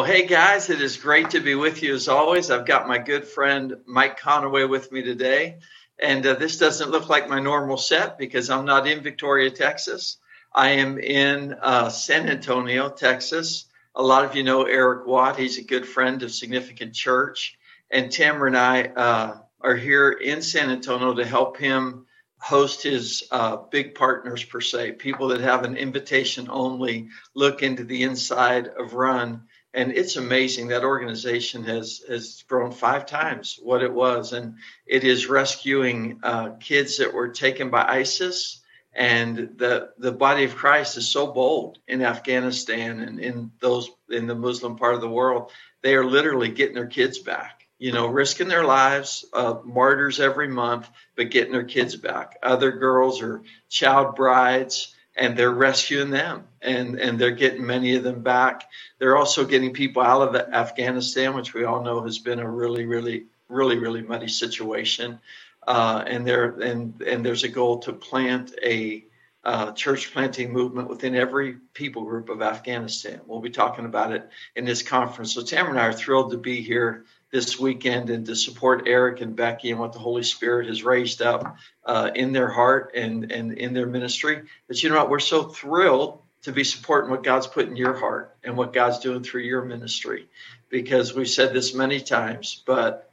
Hey guys, it is great to be with you as always. I've got my good friend Mike Conaway with me today. And this doesn't look like my normal set because I'm not in Victoria, Texas. I am in San Antonio, Texas. A lot of you know Eric Watt. He's a good friend of Significant Church. And Tamara and I are here in San Antonio to help him host his big partners, per se, people that have an invitation-only look into the inside of Run. And it's amazing that organization has grown 5 times what it was. And it is rescuing kids that were taken by ISIS. And the body of Christ is so bold in Afghanistan and in the Muslim part of the world. They are literally getting their kids back, risking their lives, martyrs every month, but getting their kids back. Other girls are child brides, and they're rescuing them, and they're getting many of them back. They're also getting people out of Afghanistan, which we all know has been a really, really, really, really muddy situation. And there's a goal to plant a church planting movement within every people group of Afghanistan. We'll be talking about it in this conference. So Tamara and I are thrilled to be here this weekend and to support Eric and Becky and what the Holy Spirit has raised up in their heart and in their ministry. But you know what? We're so thrilled to be supporting what God's put in your heart and what God's doing through your ministry, because we've said this many times, but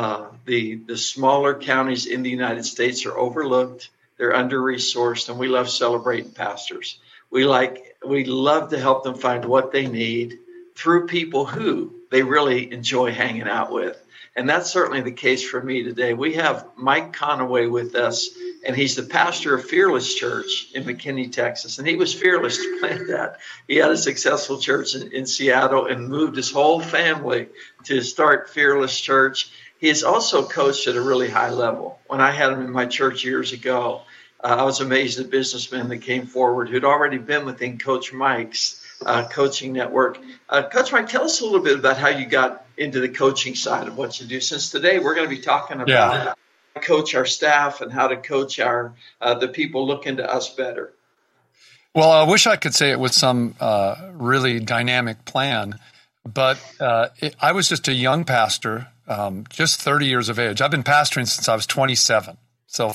the smaller counties in the United States are overlooked. They're under-resourced, and we love celebrating pastors. We love to help them find what they need through people who they really enjoy hanging out with. And that's certainly the case for me today. We have Mike Conaway with us, and he's the pastor of Fearless Church in McKinney, Texas. And he was fearless to plant that. He had a successful church in Seattle and moved his whole family to start Fearless Church. He has also coached at a really high level. When I had him in my church years ago, I was amazed at businessmen that came forward who'd already been within Coach Mike's coaching network. Coach Mike, tell us a little bit about how you got into the coaching side of what you do, since today we're going to be talking about how to coach our staff and how to coach the people looking to us better. Well, I wish I could say it with some really dynamic plan, but I was just a young pastor, just 30 years of age. I've been pastoring since I was 27, so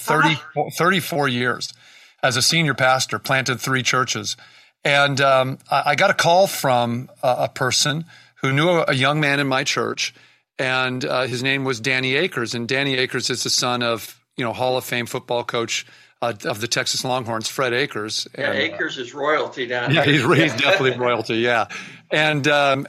34 years as a senior pastor, planted 3 churches. And I got a call from a person who knew a young man in my church, and his name was Danny Akers. And Danny Akers is the son of, Hall of Fame football coach of the Texas Longhorns, Fred Akers. Yeah, and, Akers is royalty down here. Yeah, he's definitely royalty, yeah. And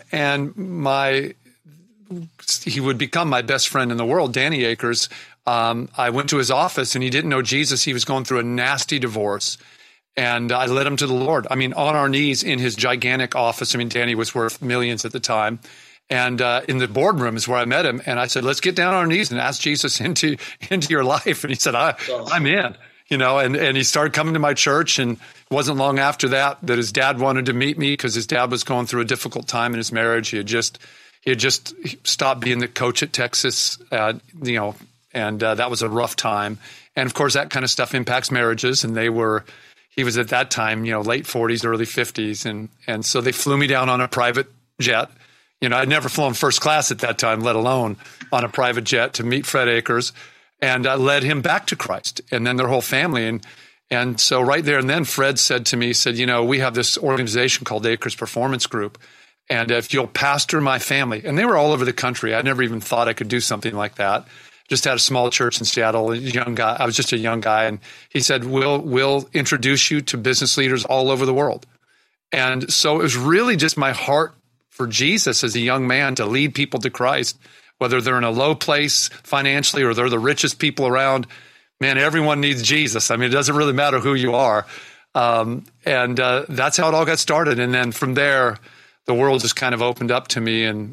he would become my best friend in the world, Danny Akers. I went to his office, and he didn't know Jesus. He was going through a nasty divorce. And I led him to the Lord. I mean, on our knees in his gigantic office. I mean, Danny was worth millions at the time. And in the boardroom is where I met him. And I said, let's get down on our knees and ask Jesus into your life. And he said, I'm in, and he started coming to my church. And it wasn't long after that his dad wanted to meet me, because his dad was going through a difficult time in his marriage. He had just stopped being the coach at Texas, and that was a rough time. And of course, that kind of stuff impacts marriages. And he was at that time, late 40s, early 50s. And so they flew me down on a private jet. I'd never flown first class at that time, let alone on a private jet, to meet Fred Akers. And I led him back to Christ, and then their whole family. And so right there and then, Fred said to me, we have this organization called Akers Performance Group. And if you'll pastor my family, and they were all over the country. I never even thought I could do something like that. Just had a small church in Seattle, a young guy. I was just a young guy. And he said, we'll introduce you to business leaders all over the world. And so it was really just my heart for Jesus as a young man to lead people to Christ, whether they're in a low place financially or they're the richest people around. Man, everyone needs Jesus. I mean, it doesn't really matter who you are. And that's how it all got started. And then from there, the world just kind of opened up to me. And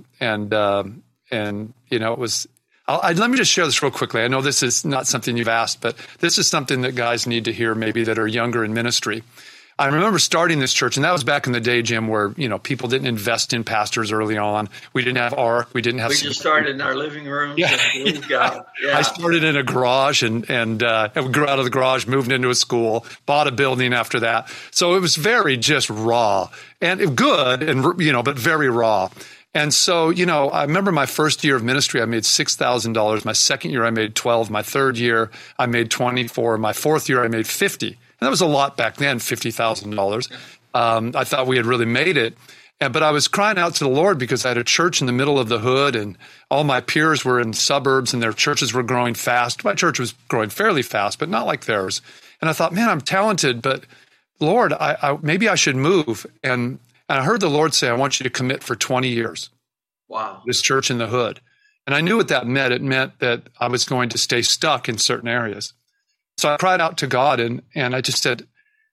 it was... let me just share this real quickly. I know this is not something you've asked, but this is something that guys need to hear, maybe that are younger in ministry. I remember starting this church, and that was back in the day, Jim, where people didn't invest in pastors early on. We didn't have ARC. We didn't have. We just started in our living room. Yeah. I started in a garage, and we grew out of the garage, moved into a school, bought a building after that. So it was very just raw and good, and but very raw. And so, I remember my first year of ministry, I made $6,000. My second year, I made 12. My third year, I made 24. My fourth year, I made 50. And that was a lot back then, $50,000. I thought we had really made it. But I was crying out to the Lord because I had a church in the middle of the hood, and all my peers were in suburbs and their churches were growing fast. My church was growing fairly fast, but not like theirs. And I thought, man, I'm talented, but Lord, maybe I should move. And I heard the Lord say, I want you to commit for 20 years. Wow. This church in the hood. And I knew what that meant. It meant that I was going to stay stuck in certain areas. So I cried out to God, and I just said,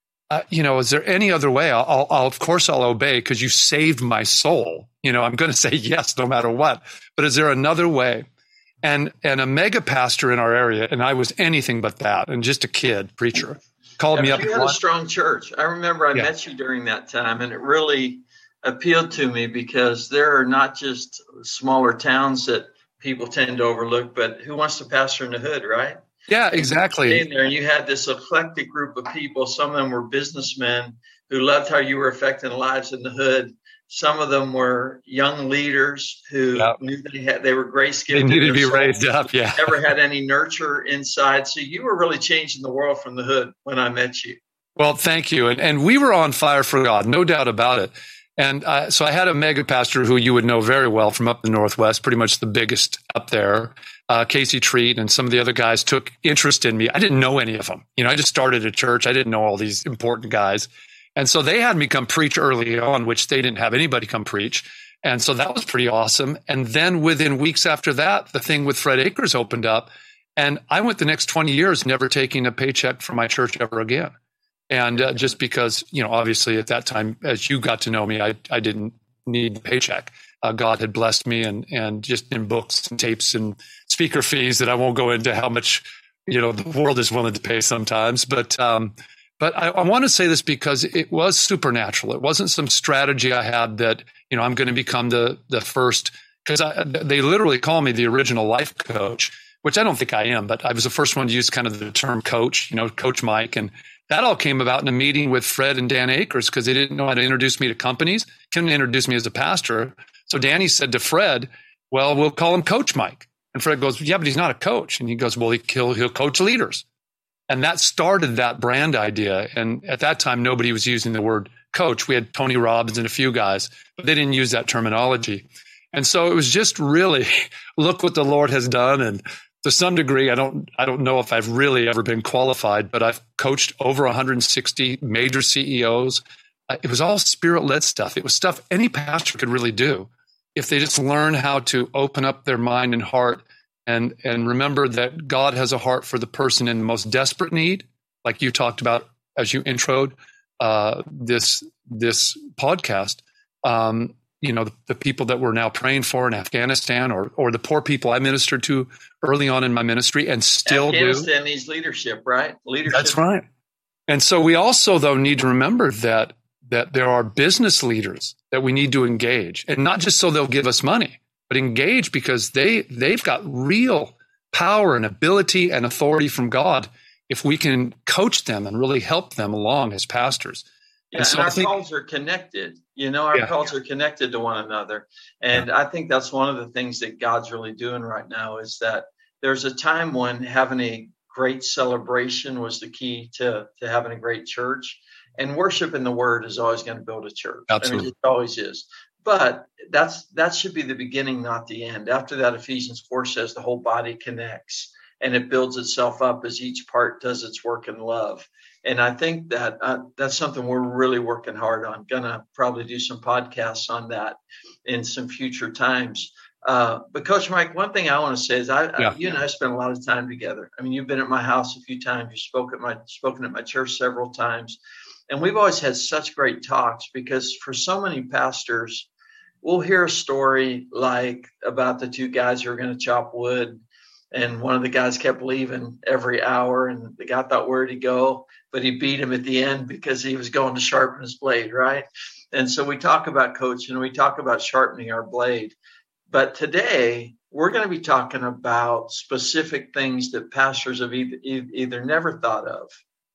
is there any other way? Of course I'll obey because you saved my soul. I'm going to say yes no matter what. But is there another way? And a mega pastor in our area, and I was anything but that, and just a kid preacher, called me up. You had a strong church. I remember I met you during that time, and it really appealed to me because there are not just smaller towns that people tend to overlook, but who wants to pastor in the hood, right? Yeah, exactly. And there, you had this eclectic group of people. Some of them were businessmen who loved how you were affecting lives in the hood. Some of them were young leaders who knew they were grace-gifted. They needed to be raised up, yeah. Never had any nurture inside. So you were really changing the world from the hood when I met you. Well, thank you. And we were on fire for God, no doubt about it. And so I had a mega pastor who you would know very well from up the Northwest, pretty much the biggest up there. Casey Treat and some of the other guys took interest in me. I didn't know any of them. I just started a church. I didn't know all these important guys. And so they had me come preach early on, which they didn't have anybody come preach. And so that was pretty awesome. And then within weeks after that, the thing with Fred Akers opened up. And I went the next 20 years never taking a paycheck from my church ever again. And just because, obviously at that time, as you got to know me, I didn't need a paycheck. God had blessed me and just in books and tapes and speaker fees that I won't go into how much, the world is willing to pay sometimes. But I want to say this because it was supernatural. It wasn't some strategy I had that, I'm going to become the first, because they literally call me the original life coach, which I don't think I am, but I was the first one to use kind of the term coach, Coach Mike. And that all came about in a meeting with Fred and Dan Akers because they didn't know how to introduce me to companies, couldn't introduce me as a pastor. So Danny said to Fred, well, we'll call him Coach Mike. And Fred goes, yeah, but he's not a coach. And he goes, well, he'll coach leaders. And that started that brand idea. And at that time, nobody was using the word coach. We had Tony Robbins and a few guys, but they didn't use that terminology. And so it was just really, look what the Lord has done. And to some degree, I don't know if I've really ever been qualified, but I've coached over 160 major CEOs. It was all spirit-led stuff. It was stuff any pastor could really do if they just learn how to open up their mind and heart and remember that God has a heart for the person in the most desperate need, like you talked about as you introed this podcast. The people that we're now praying for in Afghanistan or the poor people I ministered to early on in my ministry and still Afghanistan needs leadership, right? Leadership. That's right. And so we also, though, need to remember that there are business leaders that we need to engage, and not just so they'll give us money, but engage because they've got real power and ability and authority from God if we can coach them and really help them along as pastors. Yeah, and our calls are connected. Our calls are connected to one another. And I think that's one of the things that God's really doing right now is that there's a time when having a great celebration was the key to having a great church. And worship in the Word is always going to build a church. Absolutely. And it always is. But that should be the beginning, not the end. After that, Ephesians 4 says the whole body connects and it builds itself up as each part does its work in love. And I think that that's something we're really working hard on. Going to probably do some podcasts on that in some future times. But Coach Mike, one thing I want to say is you and I spent a lot of time together. I mean, you've been at my house a few times. You've spoken at my church several times. And we've always had such great talks because for so many pastors, we'll hear a story like about the two guys who are going to chop wood. And one of the guys kept leaving every hour and the guy thought, where'd he go? But he beat him at the end because he was going to sharpen his blade, right? And so we talk about coaching, we talk about sharpening our blade. But today we're going to be talking about specific things that pastors have either never thought of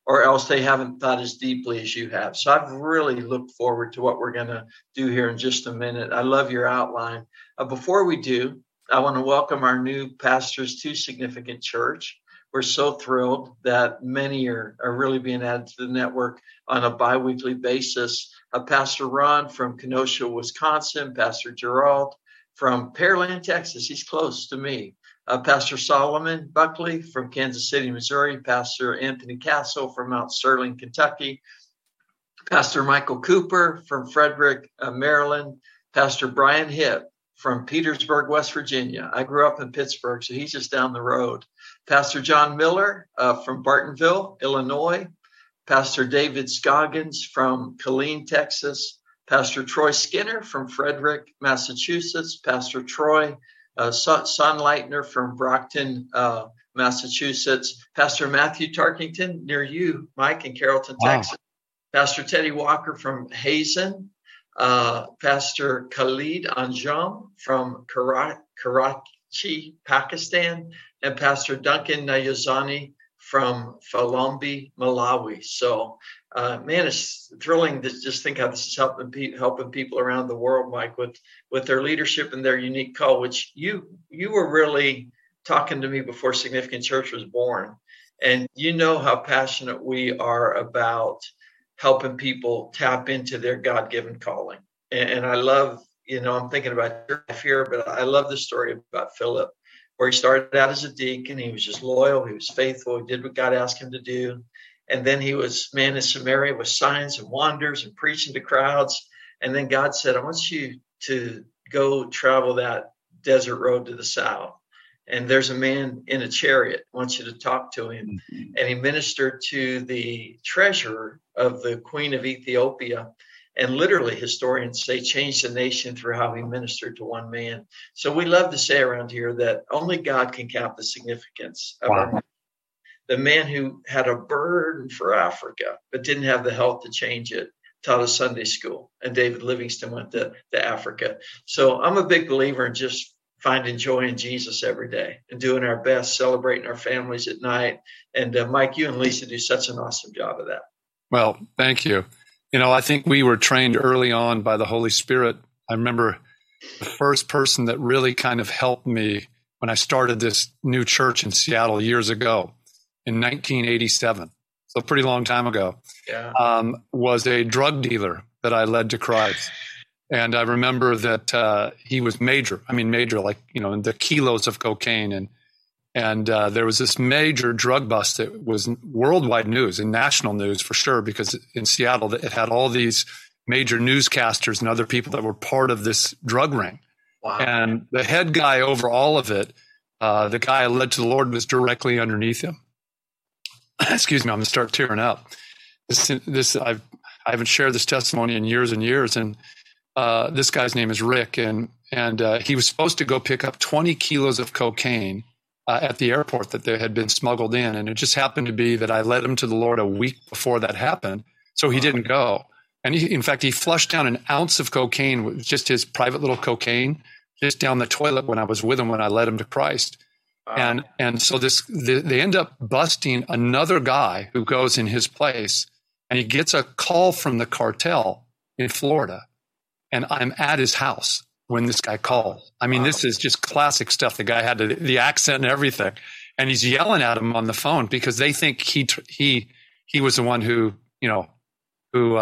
or else they haven't thought as deeply as you have. So I've really looked forward to what we're going to do here in just a minute. I love your outline. Before we do, I want to welcome our new pastors to Significant Church. We're so thrilled that many are really being added to the network on a biweekly basis. Pastor Ron from Kenosha, Wisconsin, Pastor Gerald from Pearland, Texas. He's close to me. Pastor Solomon Buckley from Kansas City, Missouri. Pastor Anthony Castle from Mount Sterling, Kentucky. Pastor Michael Cooper from Frederick, Maryland. Pastor Brian Hipp from Petersburg, West Virginia. I grew up in Pittsburgh, so he's just down the road. Pastor John Miller from Bartonville, Illinois. Pastor David Scoggins from Killeen, Texas. Pastor Troy Skinner from Frederick, Massachusetts. Pastor Troy Sonleitner from Brockton, Massachusetts. Pastor Matthew Tarkington, near you, Mike, in Carrollton, Texas. Pastor Teddy Walker from Hazen. Pastor Khalid Anjum from Karachi, Pakistan. And Pastor Duncan Nayazani from Falumbi, Malawi. So, man, it's thrilling to just think how this is helping people around the world, Mike, with their leadership and their unique call, which you were really talking to me before Significant Church was born. And you know how passionate we are about helping people tap into their God-given calling. And I love, I'm thinking about your life here, but I love the story about Philip, where he started out as a deacon. He was just loyal. He was faithful. He did what God asked him to do. And then he was man in Samaria with signs and wonders and preaching to crowds. And then God said, I want you to go travel that desert road to the south. And there's a man in a chariot. I want you to talk to him. Mm-hmm. And he ministered to the treasurer of the Queen of Ethiopia. And literally, historians say, changed the nation through how he ministered to one man. So we love to say around here that only God can count the significance of our man. The man who had a burden for Africa, but didn't have the health to change it, taught a Sunday school. And David Livingston went to Africa. So I'm a big believer in just finding joy in Jesus every day and doing our best, celebrating our families at night. And Mike, you and Lisa do such an awesome job of that. Well, thank you. I think we were trained early on by the Holy Spirit. I remember the first person that really kind of helped me when I started this new church in Seattle years ago in 1987, so a pretty long time ago, was a drug dealer that I led to Christ. And I remember that he was major, like, in the kilos of cocaine. And there was this major drug bust that was worldwide news and national news for sure, because in Seattle, it had all these major newscasters and other people that were part of this drug ring. Wow. And the head guy over all of it, the guy I led to the Lord, was directly underneath him. Excuse me, I'm going to start tearing up. I haven't shared this testimony in years and years. And this guy's name is Rick. And he was supposed to go pick up 20 kilos of cocaine at the airport that they had been smuggled in. And it just happened to be that I led him to the Lord a week before that happened. So he didn't go. And in fact, he flushed down an ounce of cocaine, with just his private little cocaine, just down the toilet when I was with him, when I led him to Christ. Wow. And so they end up busting another guy who goes in his place, and he gets a call from the cartel in Florida. And I'm at his house when this guy calls. This is just classic stuff. The guy had the accent and everything, and he's yelling at him on the phone because they think he was the one who told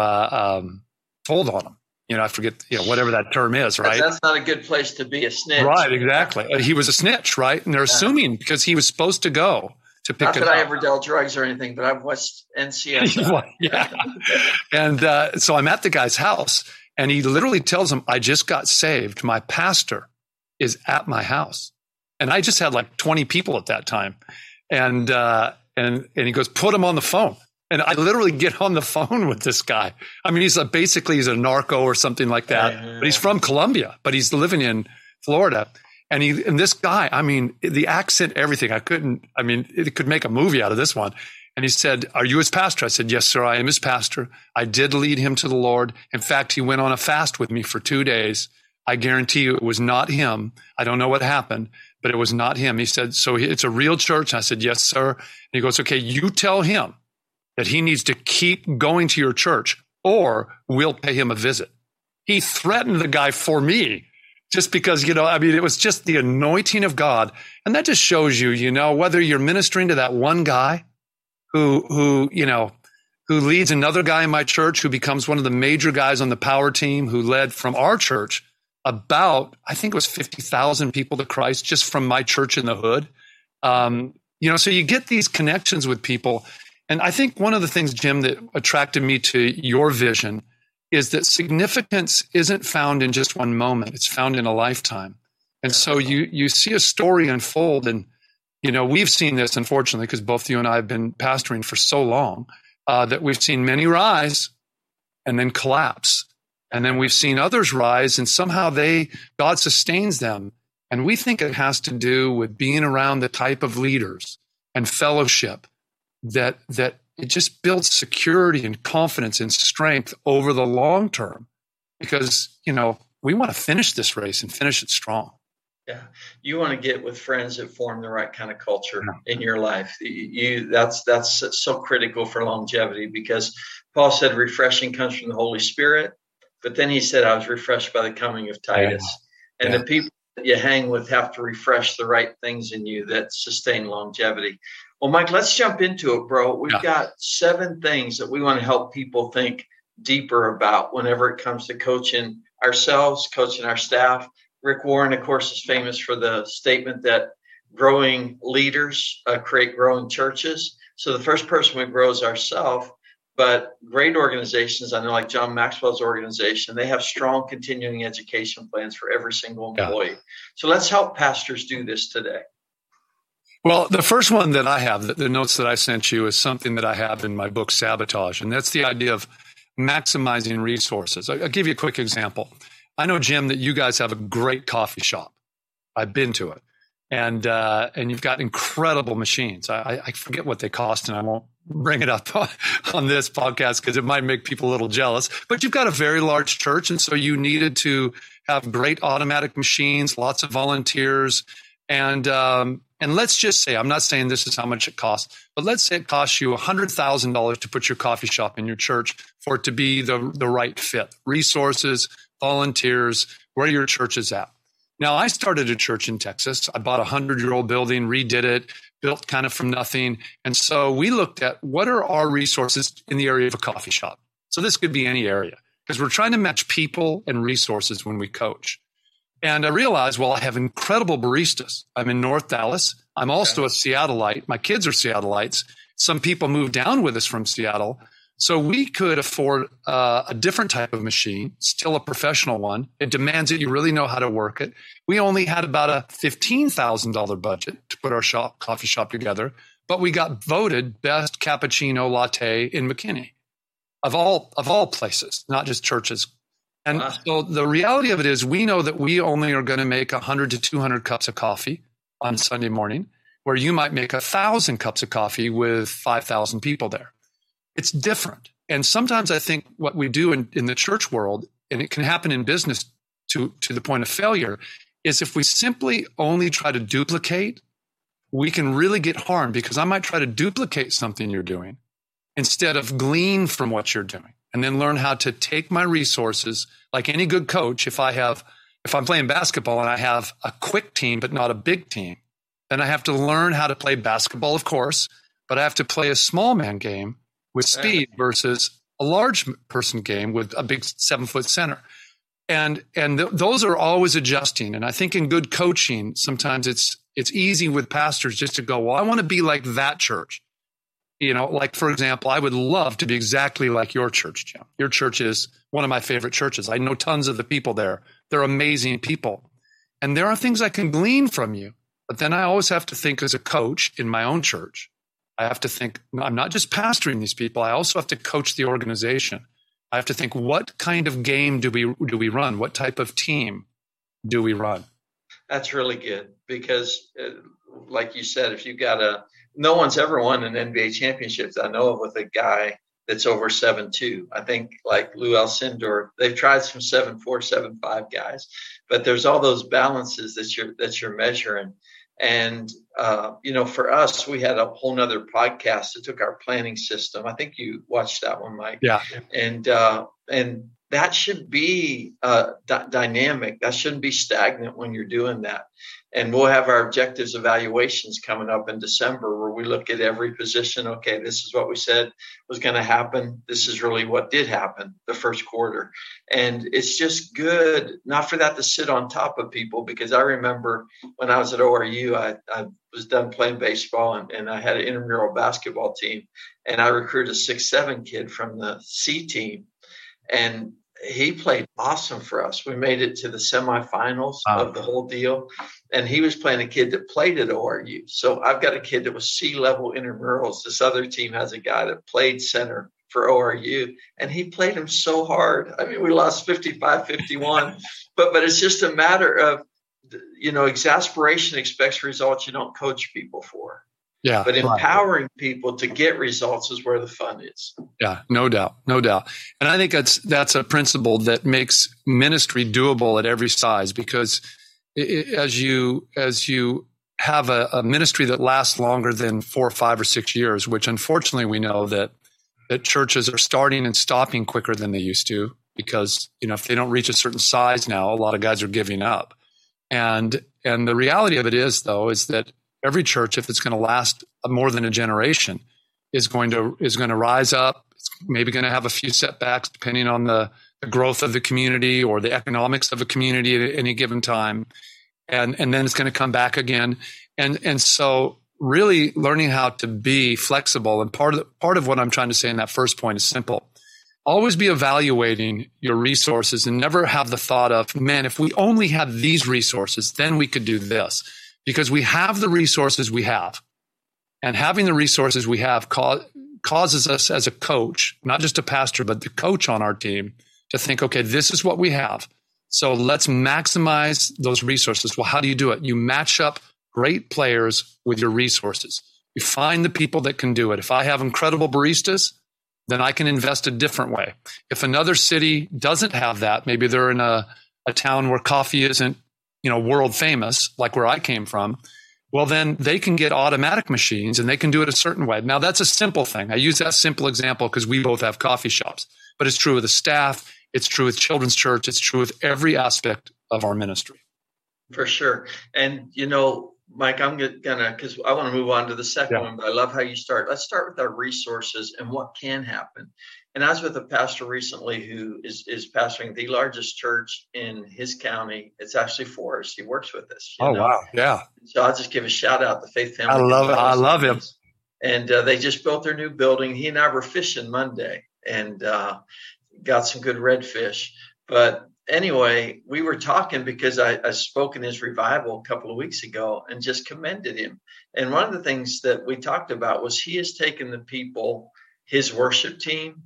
on him. I forget, whatever that term is, right? That's not a good place to be a snitch. Right, exactly. He was a snitch, right? And they're assuming because he was supposed to go to pick it up. Not that I ever dealt drugs or anything, but I've watched NCIS. Yeah. And so I'm at the guy's house. And he literally tells him, I just got saved. My pastor is at my house. And I just had like 20 people at that time. And he goes, put him on the phone. And I literally get on the phone with this guy. He's he's a narco or something like that. But he's from Colombia, but he's living in Florida. And this guy, the accent, everything, it could make a movie out of this one. And he said, are you his pastor? I said, yes, sir, I am his pastor. I did lead him to the Lord. In fact, he went on a fast with me for 2 days. I guarantee you it was not him. I don't know what happened, but it was not him. He said, so it's a real church? I said, yes, sir. And he goes, okay, you tell him that he needs to keep going to your church or we'll pay him a visit. He threatened the guy for me just because, it was just the anointing of God. And that just shows you, whether you're ministering to that one guy who leads another guy in my church, who becomes one of the major guys on the power team, who led from our church about, I think it was 50,000 people to Christ just from my church in the hood. So you get these connections with people. And I think one of the things, Jim, that attracted me to your vision is that significance isn't found in just one moment. It's found in a lifetime. And so you see a story unfold. And, we've seen this, unfortunately, because both you and I have been pastoring for so long, that we've seen many rise and then collapse. And then we've seen others rise and somehow God sustains them. And we think it has to do with being around the type of leaders and fellowship that it just builds security and confidence and strength over the long term, because, we want to finish this race and finish it strong. Yeah. You want to get with friends that form the right kind of culture in your life. That's so critical for longevity, because Paul said refreshing comes from the Holy Spirit, but then he said, I was refreshed by the coming of Titus. And the people that you hang with have to refresh the right things in you that sustain longevity. Well, Mike, let's jump into it, bro. We've got 7 things that we want to help people think deeper about whenever it comes to coaching ourselves, coaching our staff. Rick Warren, of course, is famous for the statement that growing leaders create growing churches. So the first person we grow is ourselves. But great organizations, I know, like John Maxwell's organization, they have strong continuing education plans for every single employee. So let's help pastors do this today. Well, the first one that I have, the notes that I sent you, is something that I have in my book, Sabotage. And that's the idea of maximizing resources. I'll give you a quick example. I know, Jim, that you guys have a great coffee shop. I've been to it. And you've got incredible machines. I forget what they cost, and I won't bring it up on this podcast because it might make people a little jealous. But you've got a very large church, and so you needed to have great automatic machines, lots of volunteers, and let's just say, I'm not saying this is how much it costs, but let's say it costs you $100,000 to put your coffee shop in your church for it to be the right fit. Resources, volunteers, where your church is at. Now, I started a church in Texas. I bought a 100-year-old building, redid it, built kind of from nothing. And so we looked at what are our resources in the area of a coffee shop. So this could be any area, because we're trying to match people and resources when we coach. And I realized, well, I have incredible baristas. I'm in North Dallas. I'm also a Seattleite. My kids are Seattleites. Some people moved down with us from Seattle. So we could afford a different type of machine, still a professional one. It demands that you really know how to work it. We only had about a $15,000 budget to put our coffee shop together, but we got voted best cappuccino latte in McKinney, of all places, not just churches. And so the reality of it is, we know that we only are going to make 100 to 200 cups of coffee on Sunday morning, where you might make 1,000 cups of coffee with 5,000 people there. It's different. And sometimes I think what we do in the church world, and it can happen in business to the point of failure, is if we simply only try to duplicate, we can really get harmed, because I might try to duplicate something you're doing instead of glean from what you're doing, and then learn how to take my resources. Like any good coach, if I'm playing basketball and I have a quick team but not a big team, then I have to learn how to play basketball, of course, but I have to play a small man game with speed versus a large person game with a big 7-foot center. And those are always adjusting. And I think in good coaching, sometimes it's easy with pastors just to go, well, I want to be like that church. Like, for example, I would love to be exactly like your church, Jim. Your church is one of my favorite churches. I know tons of the people there. They're amazing people. And there are things I can glean from you. But then I always have to think, as a coach in my own church, I have to think, I'm not just pastoring these people. I also have to coach the organization. I have to think, what kind of game do we run? What type of team do we run? That's really good, because like you said, if you've got no one's ever won an NBA championship I know of with a guy that's over 7'2". I think like Lou Alcindor, they've tried some 7'4", 7'5" guys, but there's all those balances that you're measuring. And, for us, we had a whole nother podcast that took our planning system. I think you watched that one, Mike. Yeah. And that should be dynamic. That shouldn't be stagnant when you're doing that. And we'll have our objectives evaluations coming up in December where we look at every position. Okay, this is what we said was going to happen. This is really what did happen the first quarter. And it's just good not for that to sit on top of people, because I remember when I was at ORU, I was done playing baseball and I had an intramural basketball team, and I recruited a 6'7" kid from the C team. And he played awesome for us. We made it to the semifinals of the whole deal. And he was playing a kid that played at ORU. So I've got a kid that was C-level intramurals. This other team has a guy that played center for ORU, and he played him so hard. I mean, we lost 55-51, but it's just a matter of, exasperation expects results you don't coach people for. Yeah, but empowering people to get results is where the fun is. Yeah, no doubt. And I think that's a principle that makes ministry doable at every size, because as you have a ministry that lasts longer than 4 or 5 or 6 years, which unfortunately we know that churches are starting and stopping quicker than they used to, because if they don't reach a certain size now, a lot of guys are giving up. And the reality of it is, though, is that every church, if it's going to last more than a generation, is going to rise up. It's maybe going to have a few setbacks depending on the growth of the community or the economics of a community at any given time, and then it's going to come back again. And so, really learning how to be flexible. And part of what I'm trying to say in that first point is simple. Always be evaluating your resources, and never have the thought of, man, if we only had these resources, then we could do this. Because we have the resources we have, and having the resources we have causes us as a coach, not just a pastor, but the coach on our team, to think, okay, this is what we have. So let's maximize those resources. Well, how do you do it? You match up great players with your resources. You find the people that can do it. If I have incredible baristas, then I can invest a different way. If another city doesn't have that, maybe they're in a town where coffee isn't world famous, like where I came from, well, then they can get automatic machines and they can do it a certain way. Now, that's a simple thing. I use that simple example because we both have coffee shops, but it's true with the staff. It's true with Children's Church. It's true with every aspect of our ministry. For sure. And, Mike, I'm going to, because I want to move on to the second one, but I love how you start. Let's start with our resources and what can happen. And I was with a pastor recently who is pastoring the largest church in his county. It's actually Forest. He works with us. Wow. Yeah. So I'll just give a shout out to Faith Family. I love him. And they just built their new building. He and I were fishing Monday and got some good redfish. But anyway, we were talking because I spoke in his revival a couple of weeks ago and just commended him. And one of the things that we talked about was he has taken the people, his worship team,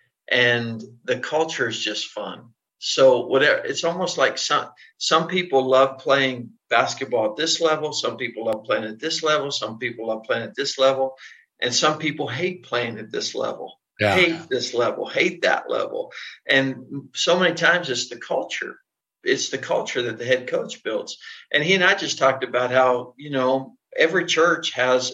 and the culture is just fun. So whatever, it's almost like some people love playing basketball at this level. Some people love playing at this level. Some people love playing at this level. And some people hate playing at this level. Yeah. Hate this level, hate that level. And so many times it's the culture. It's the culture that the head coach builds. And he and I just talked about how, every church has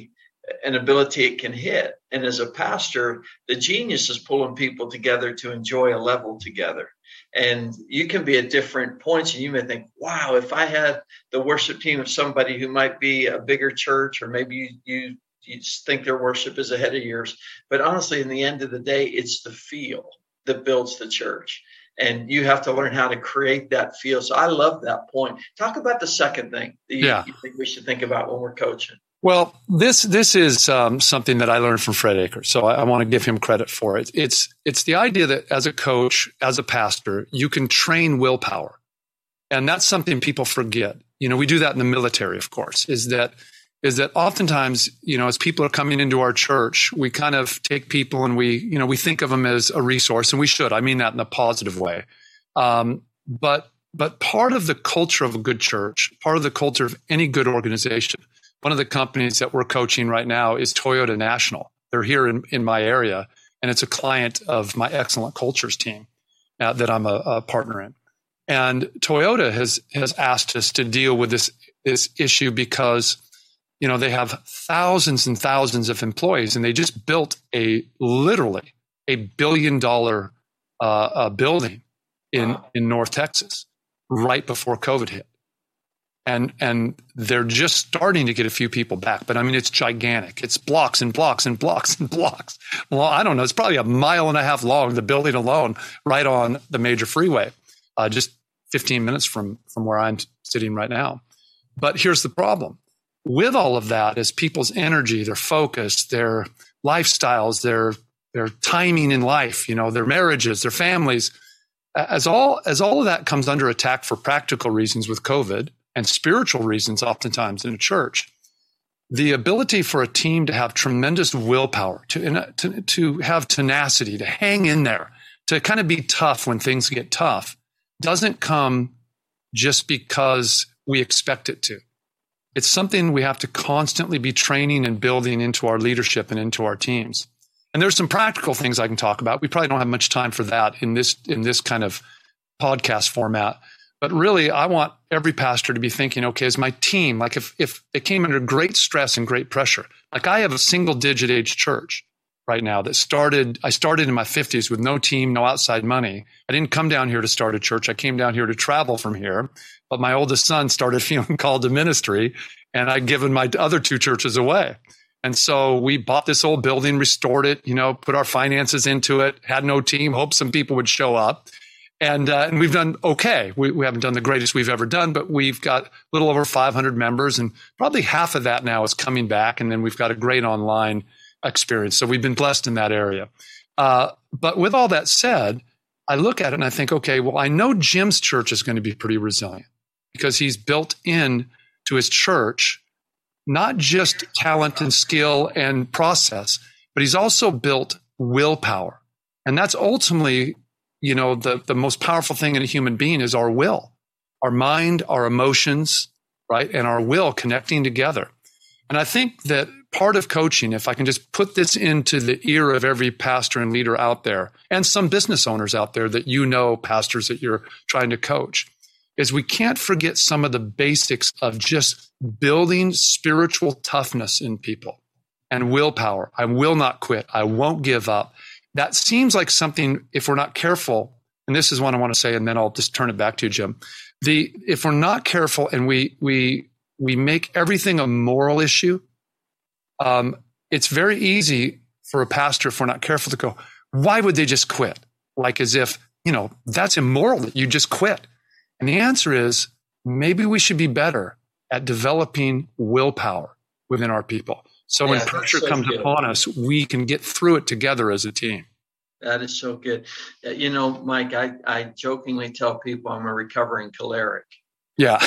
an ability it can hit. And as a pastor, the genius is pulling people together to enjoy a level together. And you can be at different points and you may think, wow, if I had the worship team of somebody who might be a bigger church, or maybe you think their worship is ahead of yours. But honestly, in the end of the day, it's the feel that builds the church. And you have to learn how to create that feel. So I love that point. Talk about the second thing that you think we should think about when we're coaching. Well, this is something that I learned from Fred Akers, so I want to give him credit for it. It's the idea that as a coach, as a pastor, you can train willpower. And that's something people forget. We do that in the military, of course, is that oftentimes, as people are coming into our church, we kind of take people and we think of them as a resource, and we should. I mean that in a positive way. But part of the culture of a good church, part of the culture of any good organization, one of the companies that we're coaching right now is Toyota National. They're here in my area, and it's a client of my Excellent Cultures team that I'm a partner in. And Toyota has asked us to deal with this issue because, they have thousands and thousands of employees, and they just built literally $1 billion building in North Texas right before COVID hit. And they're just starting to get a few people back. But I mean, it's gigantic. It's blocks and blocks and blocks and blocks. Well, I don't know. It's probably 1.5 miles long, the building alone, right on the major freeway, just 15 minutes from where I'm sitting right now. But here's the problem. With all of that is people's energy, their focus, their lifestyles, their timing in life, their marriages, their families. As all of that comes under attack for practical reasons with COVID, and spiritual reasons oftentimes in a church, the ability for a team to have tremendous willpower, to have tenacity, to hang in there, to kind of be tough when things get tough, doesn't come just because we expect it to. It's something we have to constantly be training and building into our leadership and into our teams. And there's some practical things I can talk about. We probably don't have much time for that in this kind of podcast format. But really, I want every pastor to be thinking, okay, as my team, like if they came under great stress and great pressure, like I have a single-digit age church right now I started in my 50s with no team, no outside money. I didn't come down here to start a church. I came down here to travel from here. But my oldest son started feeling called to ministry, and I'd given my other 2 churches away. And so we bought this old building, restored it, put our finances into it, had no team, hoped some people would show up. And we've done okay. We haven't done the greatest we've ever done, but we've got a little over 500 members, and probably half of that now is coming back. And then we've got a great online experience. So we've been blessed in that area. But with all that said, I look at it and I think, okay, well, I know Jim's church is going to be pretty resilient because he's built in to his church not just talent and skill and process, but he's also built willpower. And that's ultimately, the most powerful thing in a human being is our will, our mind, our emotions, right? And our will connecting together. And I think that part of coaching, if I can just put this into the ear of every pastor and leader out there, and some business owners out there that pastors that you're trying to coach, is we can't forget some of the basics of just building spiritual toughness in people and willpower. I will not quit. I won't give up. That seems like something, if we're not careful, and this is what I want to say, and then I'll just turn it back to you, Jim. If we're not careful and we make everything a moral issue, it's very easy for a pastor, if we're not careful, to go, why would they just quit? Like as if, that's immoral that you just quit. And the answer is maybe we should be better at developing willpower within our people. So when pressure comes upon us, we can get through it together as a team. That is so good. Mike, I jokingly tell people I'm a recovering choleric. Yeah.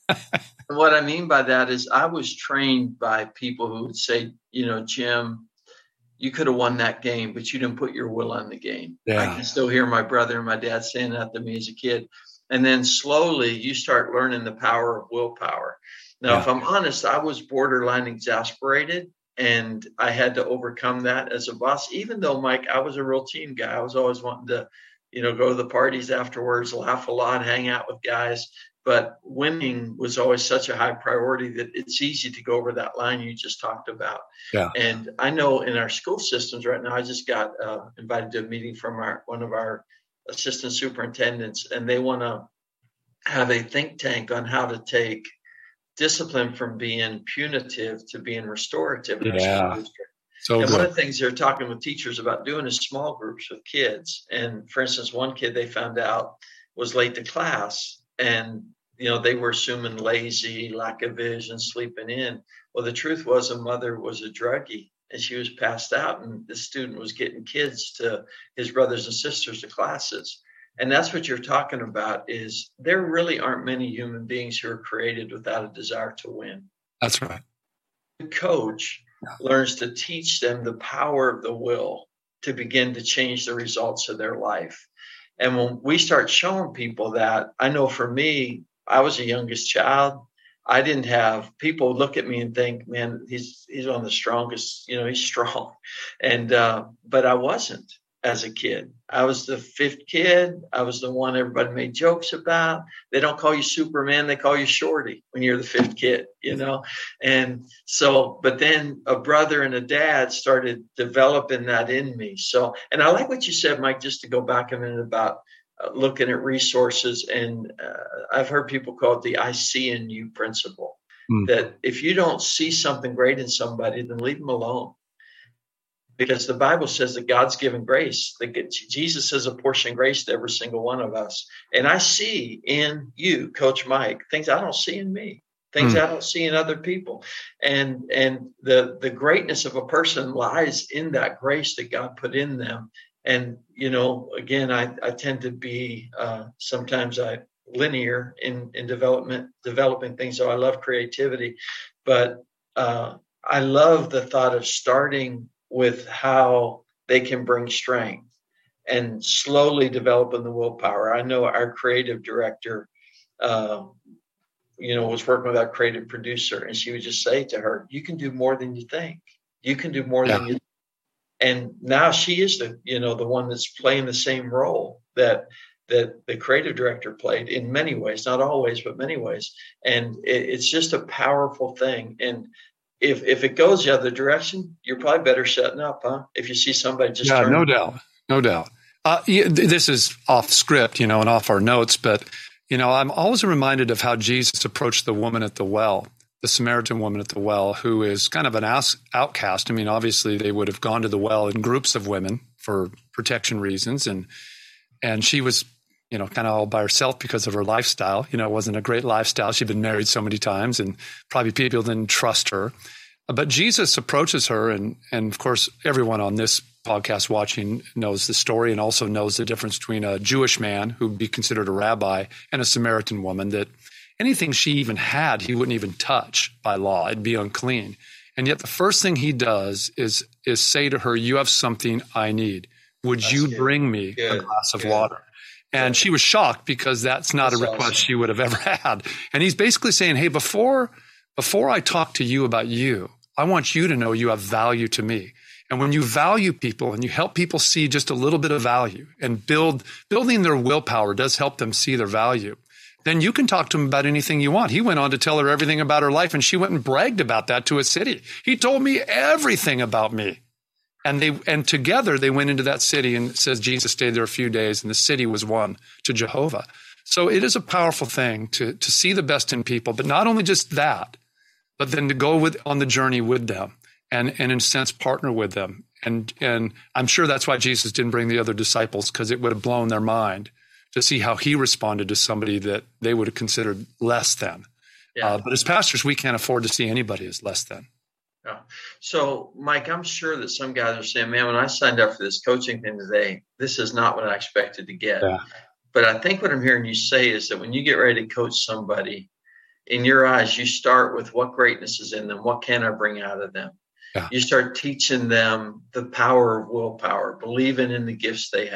What I mean by that is I was trained by people who would say, Jim, you could have won that game, but you didn't put your will on the game. Yeah. I can still hear my brother and my dad saying that to me as a kid. And then slowly you start learning the power of willpower. Now, if I'm honest, I was borderline exasperated, and I had to overcome that as a boss, even though, Mike, I was a real team guy. I was always wanting to, go to the parties afterwards, laugh a lot, hang out with guys. But winning was always such a high priority that it's easy to go over that line you just talked about. Yeah. And I know in our school systems right now, I just got invited to a meeting from one of our assistant superintendents, and they want to have a think tank on how to take discipline from being punitive to being restorative in our school district. So and one of the things they're talking with teachers about doing is small groups with kids. And for instance, one kid they found out was late to class, and they were assuming lazy, lack of vision, sleeping in. Well, the truth was a mother was a druggie, and she was passed out, and the student was getting kids to his brothers and sisters to classes. And that's what you're talking about, is there really aren't many human beings who are created without a desire to win. That's right. The coach learns to teach them the power of the will to begin to change the results of their life. And when we start showing people that, I know for me, I was the youngest child. I didn't have people look at me and think, man, he's one of the strongest, he's strong. And, but I wasn't. as a kid. I was the fifth kid. I was the one everybody made jokes about. They don't call you Superman. They call you Shorty when you're the fifth kid, And so, but then a brother and a dad started developing that in me. So, and I like what you said, Mike, just to go back a minute about looking at resources. And I've heard people call it the I see in you principle, that if you don't see something great in somebody, then leave them alone. Because the Bible says that God's given grace, that Jesus has apportioned grace to every single one of us. And I see in you, Coach Mike, things I don't see in me, things I don't see in other people. And the greatness of a person lies in that grace that God put in them. And, again, I tend to be sometimes linear in developing things. So I love creativity, but I love the thought of starting with how they can bring strength and slowly developing the willpower. I know our creative director, was working with our creative producer, and she would just say to her, you can do more than you think. You can do more than you think. And now she is the one that's playing the same role that the creative director played in many ways, not always, but many ways. And it's just a powerful thing. And if it goes the other direction, you're probably better setting up, huh? If you see somebody just turn. No doubt. This is off script, and off our notes, but I'm always reminded of how Jesus approached the woman at the well, the Samaritan woman at the well, who is kind of an outcast. I mean, obviously they would have gone to the well in groups of women for protection reasons, and she was, kind of all by herself because of her lifestyle. It wasn't a great lifestyle. She'd been married so many times, and probably people didn't trust her. But Jesus approaches her, and of course, everyone on this podcast watching knows the story and also knows the difference between a Jewish man who would be considered a rabbi and a Samaritan woman, that anything she even had, he wouldn't even touch by law. It'd be unclean. And yet the first thing he does is say to her, you have something I need. Would you bring me a glass of water? And she was shocked because that's not a request she would have ever had. And he's basically saying, hey, before I talk to you about you, I want you to know you have value to me. And when you value people and you help people see just a little bit of value, and building their willpower does help them see their value, then you can talk to them about anything you want. He went on to tell her everything about her life, and she went and bragged about that to a city. He told me everything about me. And together they went into that city, and it says Jesus stayed there a few days, and the city was won to Jehovah. So it is a powerful thing to see the best in people, but not only just that, but then to go on the journey with them and in a sense partner with them. And I'm sure that's why Jesus didn't bring the other disciples, because it would have blown their mind to see how he responded to somebody that they would have considered less than. Yeah. But as pastors, we can't afford to see anybody as less than. Yeah. So, Mike, I'm sure that some guys are saying, man, when I signed up for this coaching thing today, this is not what I expected to get. Yeah. But I think what I'm hearing you say is that when you get ready to coach somebody, in your eyes, you start with what greatness is in them. What can I bring out of them? Yeah. You start teaching them the power of willpower, believing in the gifts they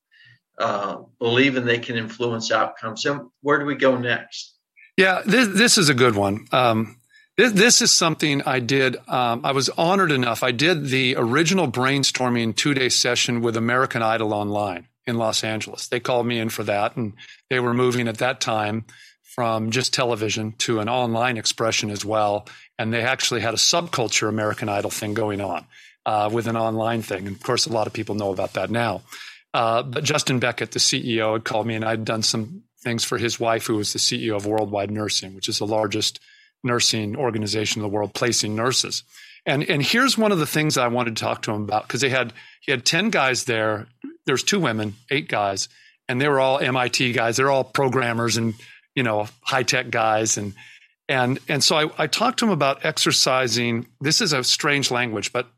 have, believing they can influence outcomes. So where do we go next? Yeah, this is a good one. This is something I did. I was honored enough. I did the original brainstorming 2-day session with American Idol Online in Los Angeles. They called me in for that, and they were moving at that time from just television to an online expression as well. And they actually had a subculture American Idol thing going on with an online thing. And of course, a lot of people know about that now. But Justin Beckett, the CEO, had called me, and I'd done some things for his wife, who was the CEO of Worldwide Nursing, which is the largest nursing organization in the world, placing nurses. And here's one of the things I wanted to talk to him about, because he had 10 guys there. There's 2 women, 8 guys, and they were all MIT guys. They're all programmers and, high-tech guys. And so I talked to him about exercising. This is a strange language, but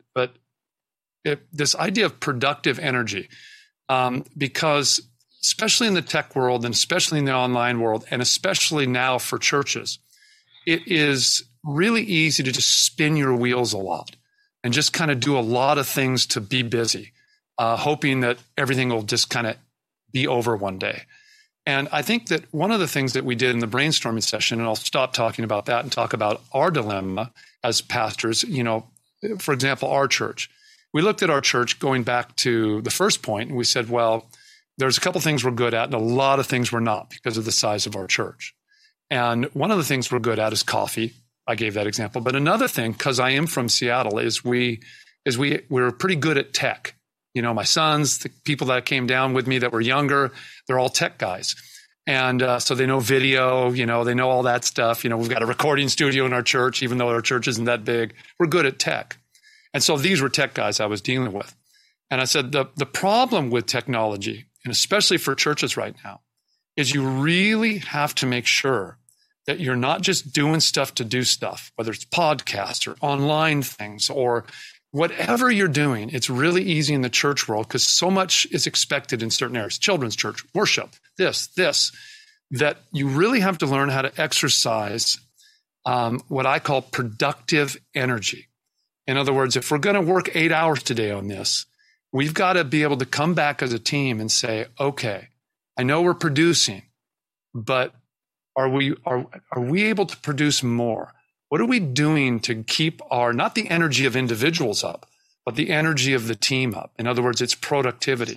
this idea of productive energy, because especially in the tech world and especially in the online world, and especially now for churches, it is really easy to just spin your wheels a lot and just kind of do a lot of things to be busy, hoping that everything will just kind of be over one day. And I think that one of the things that we did in the brainstorming session, and I'll stop talking about that and talk about our dilemma as pastors, for example, our church, we looked at our church going back to the first point, and we said, well, there's a couple things we're good at and a lot of things we're not because of the size of our church. And one of the things we're good at is coffee. I gave that example. But another thing, because I am from Seattle, is we're pretty good at tech. You know, my sons, the people that came down with me that were younger, they're all tech guys. And so they know video, you know, they know all that stuff. You know, we've got a recording studio in our church, even though our church isn't that big. We're good at tech. And so these were tech guys I was dealing with. And I said, the problem with technology, and especially for churches right now, is you really have to make sure that you're not just doing stuff to do stuff, whether it's podcasts or online things or whatever you're doing. It's really easy in the church world because so much is expected in certain areas, children's church, worship, this, that you really have to learn how to exercise what I call productive energy. In other words, if we're going to work 8 hours today on this, we've got to be able to come back as a team and say, okay, I know we're producing, but are we able to produce more? What are we doing to keep not the energy of individuals up, but the energy of the team up? In other words, it's productivity.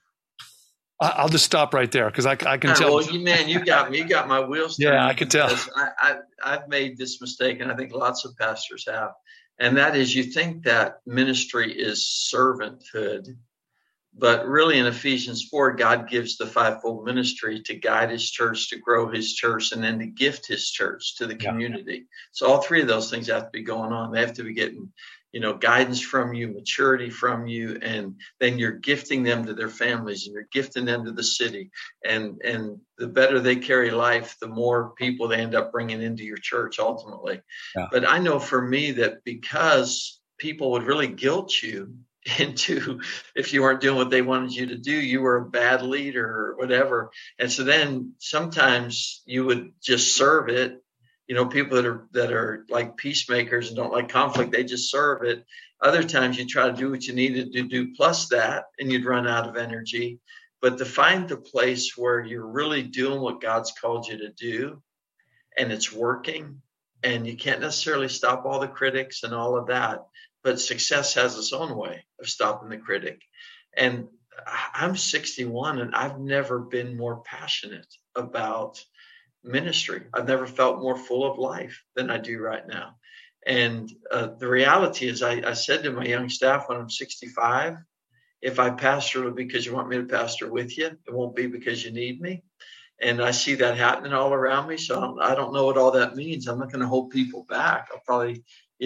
I'll just stop right there because I can tell. Well, you got me. You got my wheels turning. Yeah, I can tell. I've made this mistake, and I think lots of pastors have. And that is, you think that ministry is servanthood, but really in Ephesians 4, God gives the fivefold ministry to guide his church, to grow his church, and then to gift his church to the community. Yeah. So all three of those things have to be going on. They have to be getting, guidance from you, maturity from you, and then you're gifting them to their families and you're gifting them to the city. And the better they carry life, the more people they end up bringing into your church ultimately. Yeah. But I know for me that because people would really guilt you into, if you weren't doing what they wanted you to do, you were a bad leader or whatever. And so then sometimes you would just serve it. People that are like peacemakers and don't like conflict, they just serve it. Other times you try to do what you needed to do plus that, and you'd run out of energy. But to find the place where you're really doing what God's called you to do, and it's working, and you can't necessarily stop all the critics and all of that, but success has its own way of stopping the critic. And I'm 61, and I've never been more passionate about ministry. I've never felt more full of life than I do right now. And the reality is, I said to my young staff when I'm 65, if I pastor, it'll be because you want me to pastor with you. It won't be because you need me. And I see that happening all around me. So I don't know what all that means. I'm not going to hold people back. I'll probably,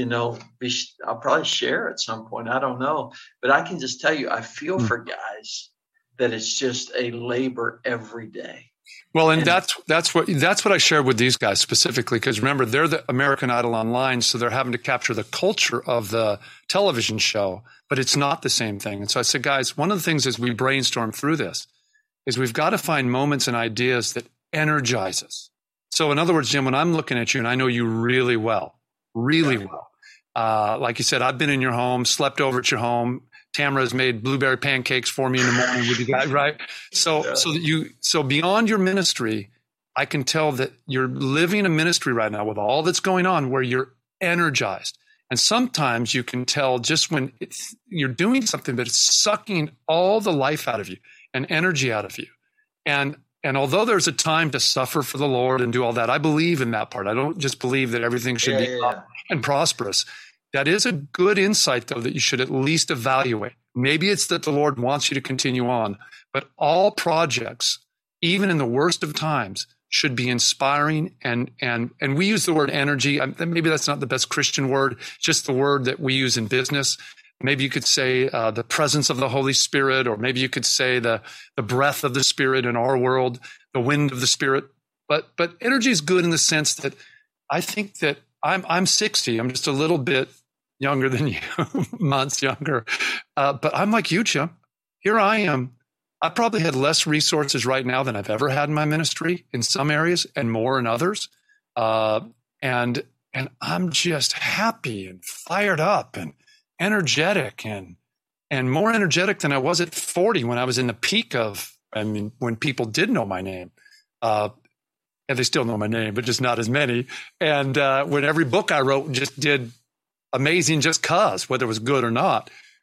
I'll probably share at some point. I don't know. But I can just tell you, I feel for guys that it's just a labor every day. Well, and that's what I shared with these guys specifically, because remember, they're the American Idol online, so they're having to capture the culture of the television show, but it's not the same thing. And so I said, guys, one of the things as we brainstorm through this is we've got to find moments and ideas that energize us. So in other words, Jim, when I'm looking at you, and I know you really well, like you said, I've been in your home, slept over at your home. Tamara's made blueberry pancakes for me in the morning with you guys, right? So beyond your ministry, I can tell that you're living a ministry right now with all that's going on where you're energized. And sometimes you can tell just when you're doing something, but it's sucking all the life out of you and energy out of you. And although there's a time to suffer for the Lord and do all that, I believe in that part. I don't just believe that everything should be and prosperous. That is a good insight, though, that you should at least evaluate. Maybe it's that the Lord wants you to continue on, but all projects, even in the worst of times, should be inspiring. And we use the word energy. Maybe that's not the best Christian word, just the word that we use in business. Maybe you could say the presence of the Holy Spirit, or maybe you could say the breath of the Spirit in our world, the wind of the Spirit. But energy is good in the sense that I think that I'm 60. I'm just a little bit younger than you, months younger. But I'm like you, Jim. Here I am. I probably had less resources right now than I've ever had in my ministry in some areas and more in others. And I'm just happy and fired up and energetic and more energetic than I was at 40 when I was in the peak of, when people did know my name. And they still know my name, but just not as many. And when every book I wrote just did amazing just 'cause, whether it was good or not.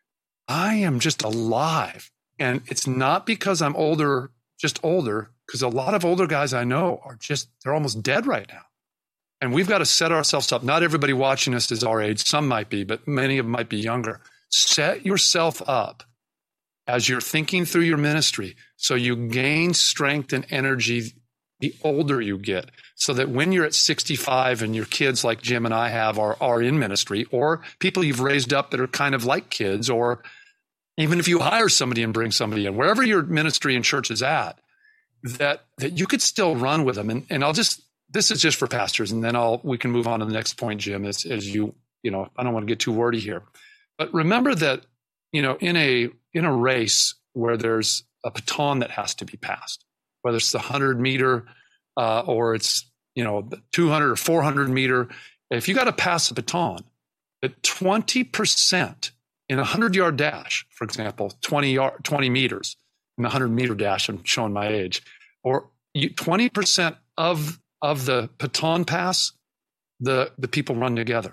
I am just alive. And it's not because I'm older, just older, because a lot of older guys I know they're almost dead right now. And we've got to set ourselves up. Not everybody watching us is our age. Some might be, but many of them might be younger. Set yourself up as you're thinking through your ministry so you gain strength and energy the older you get, so that when you're at 65 and your kids like Jim and I have are in ministry, or people you've raised up that are kind of like kids, or even if you hire somebody and bring somebody in, wherever your ministry and church is at, that you could still run with them. And this is just for pastors, and then we can move on to the next point, Jim, as you know, I don't want to get too wordy here, but remember that, you know, in a race where there's a baton that has to be passed, whether it's the 100-meter or it's, you know, the 200 or 400-meter, if you got to pass a baton, that 20% in a 100-yard dash, for example, 20 meters in the 100-meter dash, I'm showing my age, or 20% of the baton pass, the people run together.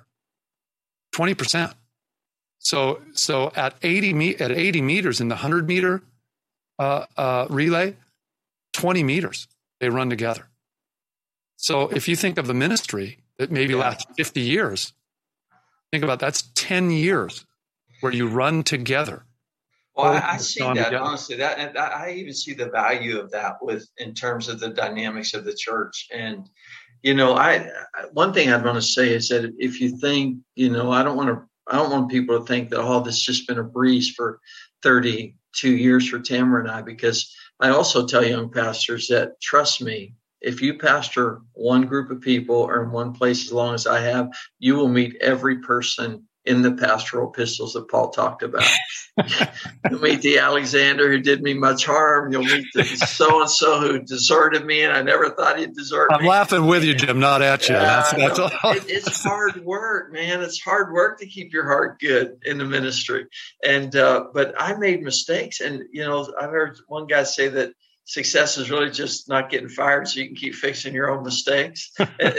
20%. So at 80 meters in the 100-meter relay, 20 meters, they run together. So if you think of a ministry that maybe lasts 50 years, think about that's 10 years where you run together. Well, I see that together. Honestly. That I even see the value of that in terms of the dynamics of the church. And you know, one thing I'd want to say is that if you think, you know, I don't want people to think that this just been a breeze for 32 years for Tamara and I, because I also tell young pastors that, trust me, if you pastor one group of people or in one place as long as I have, you will meet every person in the pastoral epistles that Paul talked about. You'll meet the Alexander who did me much harm. You'll meet the so-and-so who deserted me, and I never thought he'd desert me. I'm laughing with you, Jim, not at you. That's all. It's hard work, man. It's hard work to keep your heart good in the ministry. And but I made mistakes. And, you know, I've heard one guy say that success is really just not getting fired so you can keep fixing your own mistakes.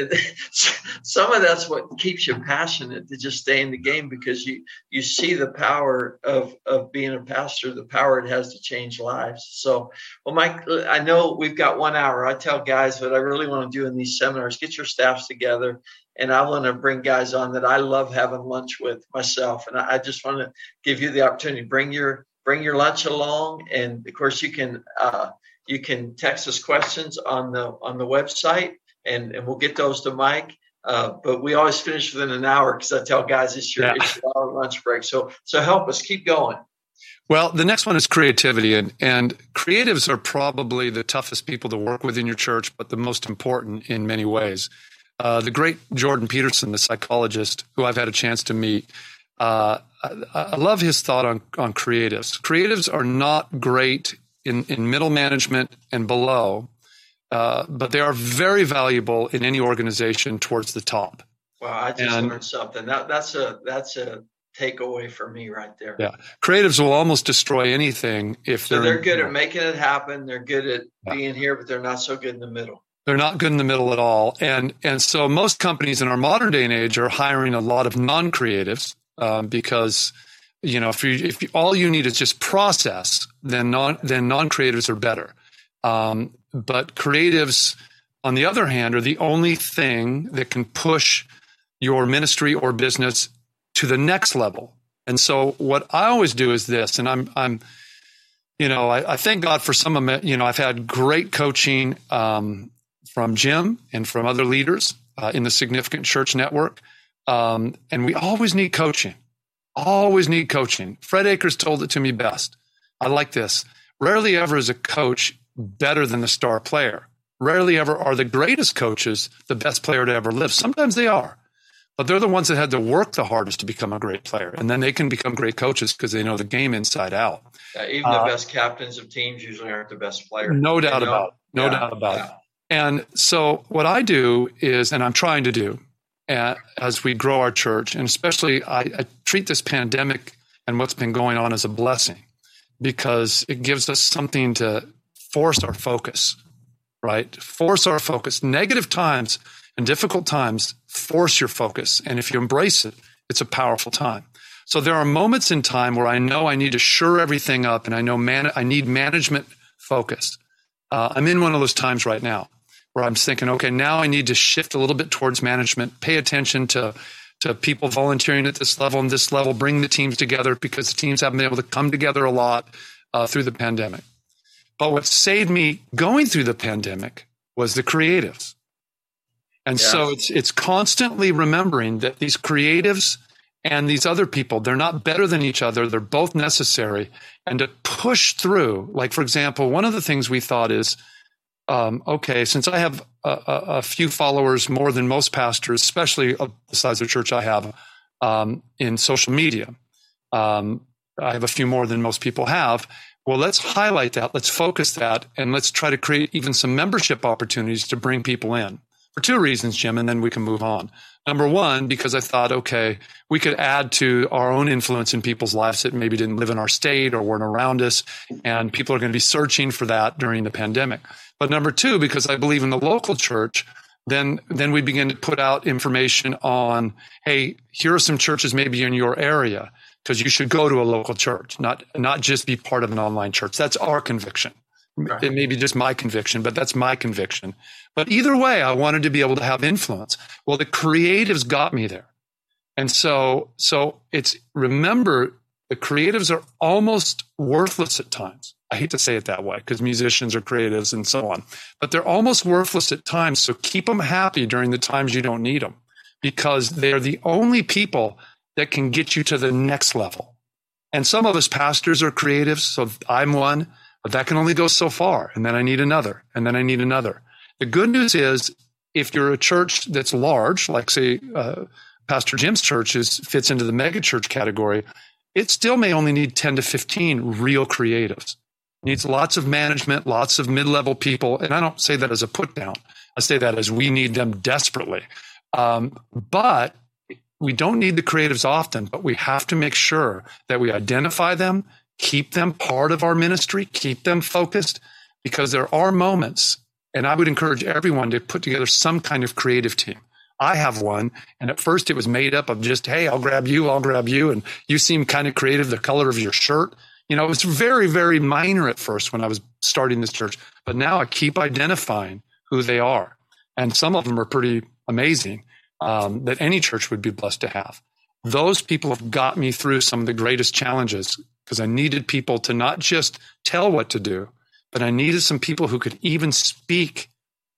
Some of that's what keeps you passionate to just stay in the game, because you see the power of being a pastor, the power it has to change lives. So, well, Mike, I know we've got 1 hour. I tell guys what I really want to do in these seminars, get your staffs together. And I want to bring guys on that I love having lunch with myself. And I just want to give you the opportunity to bring your lunch along. And of course you can text us questions on the website, and we'll get those to Mike. But we always finish within an hour, because I tell guys it's your hour lunch break. So help us keep going. Well, the next one is creativity, and creatives are probably the toughest people to work with in your church, but the most important in many ways. The great Jordan Peterson, the psychologist who I've had a chance to meet, I love his thought on creatives. Creatives are not great in middle management and below, but they are very valuable in any organization towards the top. Wow, I just learned something. That's a takeaway for me right there. Yeah, creatives will almost destroy anything if they're good at making it happen. They're good at being here, but they're not so good in the middle. They're not good in the middle at all. And so most companies in our modern day and age are hiring a lot of non-creatives because, you know, if all you need is just process, then non-creatives are better. But creatives, on the other hand, are the only thing that can push your ministry or business to the next level. And so what I always do is this, and I'm you know, I thank God for some of them. You know, I've had great coaching from Jim and from other leaders in the Significant Church Network. And we always need coaching. Always need coaching. Fred Akers told it to me best. I like this. Rarely ever is a coach better than the star player. Rarely ever are the greatest coaches the best player to ever live. Sometimes they are, but they're the ones that had to work the hardest to become a great player. And then they can become great coaches because they know the game inside out. Even the best captains of teams usually aren't the best players. No doubt about it. No doubt about it. And so what I do is, and I'm trying to do as we grow our church, and especially I treat this pandemic and what's been going on as a blessing, because it gives us something to force our focus, right? Force our focus. Negative times and difficult times force your focus. And if you embrace it, it's a powerful time. So there are moments in time where I know I need to shore everything up, and I know I need management focus. I'm in one of those times right now where I'm thinking, okay, now I need to shift a little bit towards management, pay attention to people volunteering at this level and this level, bring the teams together, because the teams haven't been able to come together a lot through the pandemic. But what saved me going through the pandemic was the creatives. And so it's constantly remembering that these creatives and these other people, they're not better than each other. They're both necessary. And to push through, like, for example, one of the things we thought is, okay, since I have a few followers more than most pastors, especially the size of the church I have in social media, I have a few more than most people have. Well, let's highlight that. Let's focus that. And let's try to create even some membership opportunities to bring people in. For two reasons, Jim, and then we can move on. Number one, because I thought, okay, we could add to our own influence in people's lives that maybe didn't live in our state or weren't around us, and people are going to be searching for that during the pandemic. But number two, because I believe in the local church, then we begin to put out information on, hey, here are some churches maybe in your area, because you should go to a local church, not just be part of an online church. That's our conviction. It may be just my conviction, but that's my conviction. But either way, I wanted to be able to have influence. Well, the creatives got me there. And so it's, remember, the creatives are almost worthless at times. I hate to say it that way because musicians are creatives and so on, but they're almost worthless at times. So keep them happy during the times you don't need them, because they're the only people that can get you to the next level. And some of us pastors are creatives. So I'm one. But that can only go so far. And then I need another. And then I need another. The good news is, if you're a church that's large, like say Pastor Jim's church fits into the mega church category, it still may only need 10 to 15 real creatives. It needs lots of management, lots of mid-level people. And I don't say that as a put down. I say that as we need them desperately. But we don't need the creatives often, but we have to make sure that we identify them, keep them part of our ministry, keep them focused, because there are moments, and I would encourage everyone to put together some kind of creative team. I have one, and at first it was made up of just, hey, I'll grab you, and you seem kind of creative, the color of your shirt. You know, it was very, very minor at first when I was starting this church, but now I keep identifying who they are. And some of them are pretty amazing that any church would be blessed to have. Those people have got me through some of the greatest challenges, because I needed people to not just tell what to do, but I needed some people who could even speak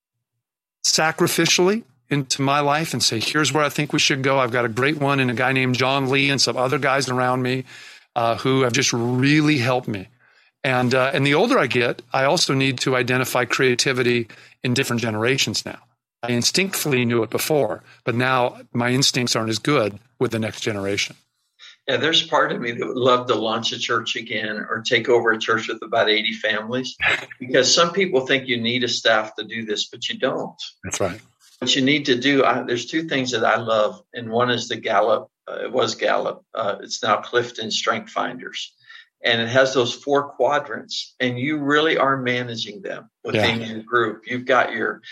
sacrificially into my life and say, here's where I think we should go. I've got a great one, and a guy named John Lee and some other guys around me who have just really helped me. And the older I get, I also need to identify creativity in different generations now. I instinctively knew it before, but now my instincts aren't as good with the next generation. Yeah, there's part of me that would love to launch a church again or take over a church with about 80 families, because some people think you need a staff to do this, but you don't. That's right. What you need to do, there's two things that I love, and one is the Gallup. It was Gallup. It's now Clifton Strength Finders. And it has those 4 quadrants, and you really are managing them within your group. You've got your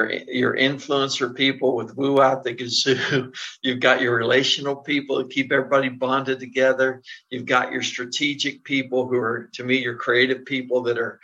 influencer people with woo out the gazoo. You've got your relational people who keep everybody bonded together. You've got your strategic people who are, to me, your creative people that are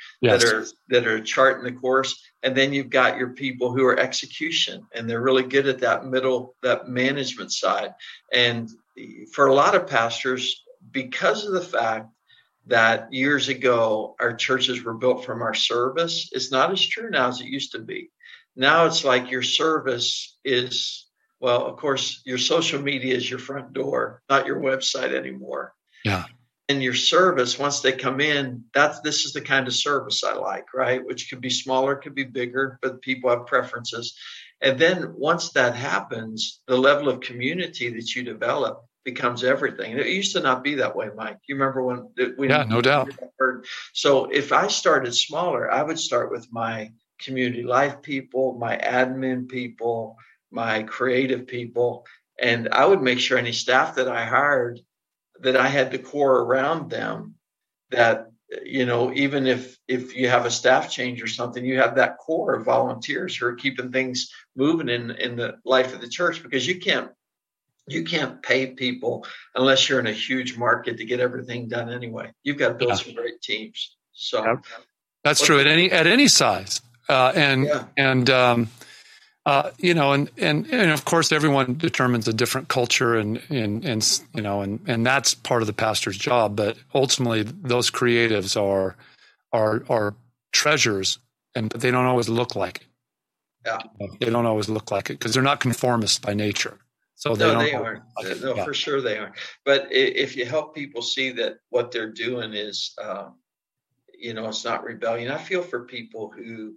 charting the course. And then you've got your people who are execution, and they're really good at that management side. And for a lot of pastors, because of the fact that years ago our churches were built from our service, it's not as true now as it used to be. Now it's like your service is, well, of course, your social media is your front door, not your website anymore. Yeah. And your service, once they come in, this is the kind of service I like, right? Which could be smaller, could be bigger, but people have preferences. And then once that happens, the level of community that you develop becomes everything. And it used to not be that way, Mike. You remember when? Yeah, no doubt. So if I started smaller, I would start with my community life people, my admin people, my creative people, and I would make sure any staff that I hired, that I had the core around them, that, you know, even if you have a staff change or something, you have that core of volunteers who are keeping things moving in the life of the church, because you can't You can't pay people unless you're in a huge market to get everything done anyway. You've got to build some great teams. So that's true at any size. And of course everyone determines a different culture and that's part of the pastor's job. But ultimately those creatives are treasures, and they don't always look like it. Yeah. They don't always look like it because they're not conformists by nature. So they aren't. For sure they aren't. But if you help people see that what they're doing is, it's not rebellion. I feel for people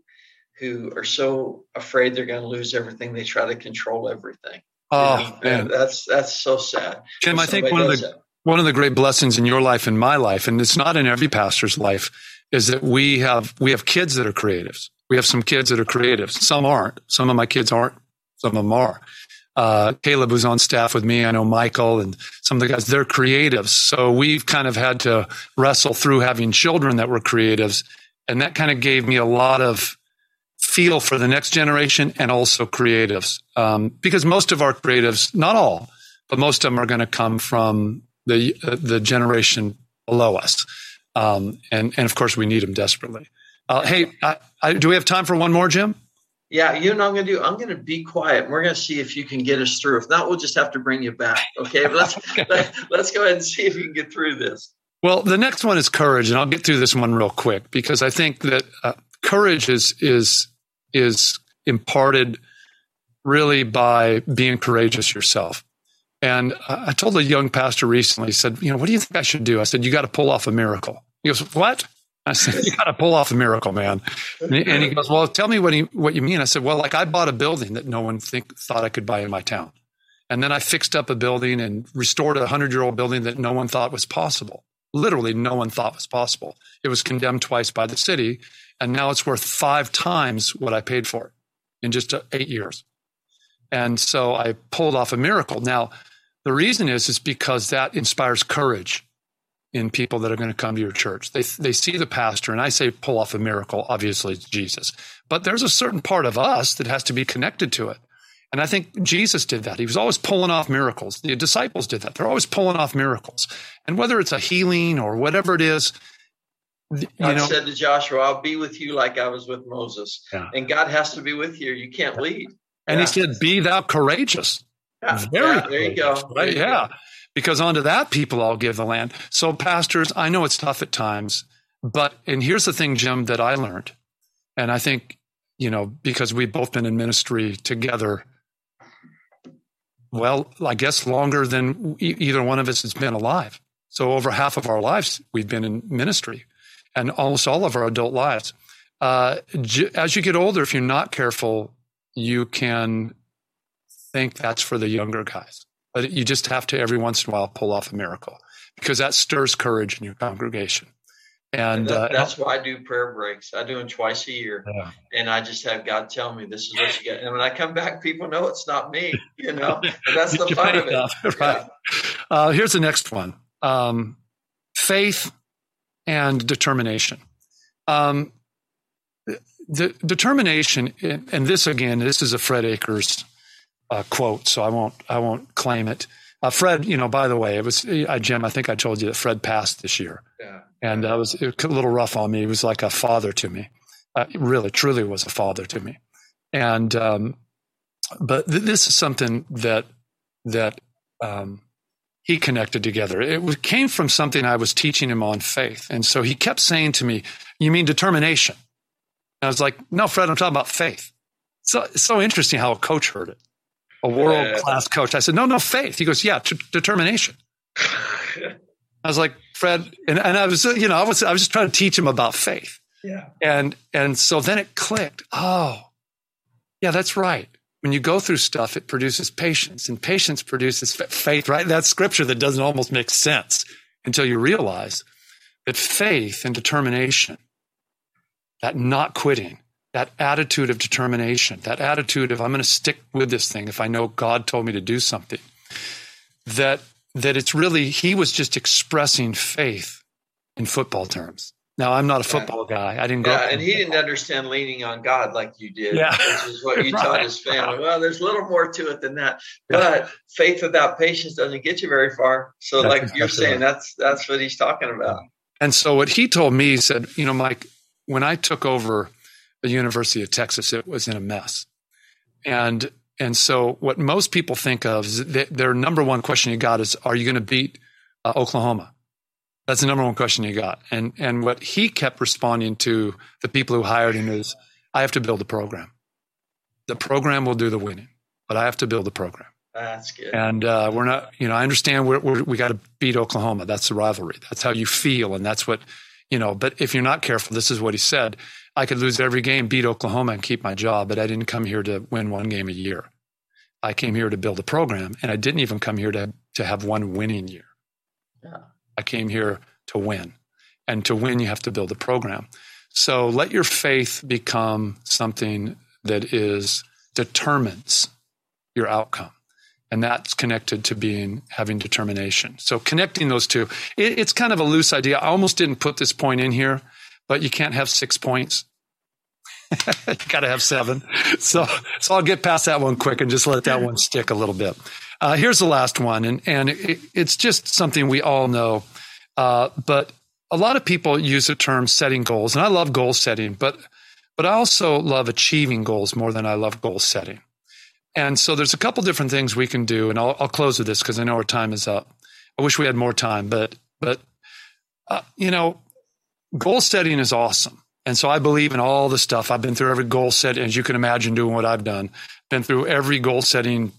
who are so afraid they're going to lose everything, they try to control everything. Oh, man, that's so sad. Jim, I think one of the great blessings in your life and my life, and it's not in every pastor's life, is that we have kids that are creatives. We have some kids that are creatives. Some aren't. Some of my kids aren't. Some of them are. Caleb, who's on staff with me, I know Michael and some of the guys, they're creatives. So we've kind of had to wrestle through having children that were creatives. And that kind of gave me a lot of feel for the next generation and also creatives. Because most of our creatives, not all, but most of them are going to come from the generation below us. And of course we need them desperately. Hey, do we have time for one more, Jim? Yeah, I'm going to be quiet. And we're going to see if you can get us through. If not, we'll just have to bring you back. Okay, but let's go ahead and see if you can get through this. Well, the next one is courage, and I'll get through this one real quick because I think that courage is imparted really by being courageous yourself. And I told a young pastor recently, he said, what do you think I should do? I said, you got to pull off a miracle. He goes, what? I said, you got to pull off a miracle, man. And he goes, well, tell me what you mean. I said, well, I bought a building that no one thought I could buy in my town. And then I fixed up a building and restored a 100-year-old building that no one thought was possible. Literally, no one thought was possible. It was condemned twice by the city, and now it's worth 5 times what I paid for it in just 8 years. And so I pulled off a miracle. Now, the reason is because that inspires courage in people that are going to come to your church. They see the pastor, and I say pull off a miracle. Obviously, it's Jesus. But there's a certain part of us that has to be connected to it. And I think Jesus did that. He was always pulling off miracles. The disciples did that. They're always pulling off miracles. And whether it's a healing or whatever it is, God said to Joshua, I'll be with you like I was with Moses. Yeah. And God has to be with you. You can't lead. And he said, be thou courageous. Yeah. There you go. Right? Yeah. Because unto that people I'll give the land. So pastors, I know it's tough at times, and here's the thing, Jim, that I learned. And I think, because we've both been in ministry together, well, I guess longer than either one of us has been alive. So over half of our lives, we've been in ministry and almost all of our adult lives. As you get older, if you're not careful, you can think that's for the younger guys. But you just have to every once in a while pull off a miracle because that stirs courage in your congregation. And that's why I do prayer breaks. I do them twice a year. Yeah. And I just have God tell me this is what you get. And when I come back, people know it's not me, And that's the fun of it. Right. Yeah. Here's the next one. Faith and determination. The determination, and this is a Fred Akers quote, so I won't claim it. Fred, by the way, it was Jim. I think I told you that Fred passed this year, and it was a little rough on me. He was like a father to me. Really, truly, was a father to me. And but this is something that he connected together. It came from something I was teaching him on faith, and so he kept saying to me, "You mean determination?" And I was like, "No, Fred, I'm talking about faith." So it's so interesting how a coach heard it. A world-class coach. I said, no, faith. He goes, yeah, determination. I was like, Fred, and I was, I was just trying to teach him about faith. Yeah. And so then it clicked. Oh, yeah, that's right. When you go through stuff, it produces patience, and patience produces faith, right? That's scripture that doesn't almost make sense until you realize that faith and determination, that not quitting, that attitude of determination, that attitude of I'm going to stick with this thing if I know God told me to do something, that it's really, he was just expressing faith in football terms. Now, I'm not a football guy. I didn't grow up. And he didn't understand leaning on God like you did, which is what you Right. taught his family. Well, there's a little more to it than that. But faith without patience doesn't get you very far. So That's like exactly you're saying, right. that's what he's talking about. And so what he told me, he said, Mike, when I took over the University of Texas, it was in a mess. And so what most people think of is that their number one question you got is, are you going to beat Oklahoma? That's the number one question you got. And what he kept responding to the people who hired him is, I have to build a program. The program will do the winning, but I have to build a program. That's good. And we're not, I understand we got to beat Oklahoma. That's the rivalry. That's how you feel. And that's what, but if you're not careful, this is what he said. I could lose every game, beat Oklahoma and keep my job, but I didn't come here to win one game a year. I came here to build a program, and I didn't even come here to have one winning year. Yeah. I came here to win. And to win, you have to build a program. So let your faith become something that determines your outcome. And that's connected to having determination. So connecting those two, it's kind of a loose idea. I almost didn't put this point in here, but you can't have 6 points. You got to have 7. So I'll get past that one quick and just let that one stick a little bit. Here's the last one. And it's just something we all know. But a lot of people use the term setting goals, and I love goal setting, but I also love achieving goals more than I love goal setting. And so there's a couple different things we can do, and I'll close with this because I know our time is up. I wish we had more time, but goal setting is awesome. And so I believe in all the stuff. I've been through every goal set, as you can imagine, doing what I've done. Been through every goal setting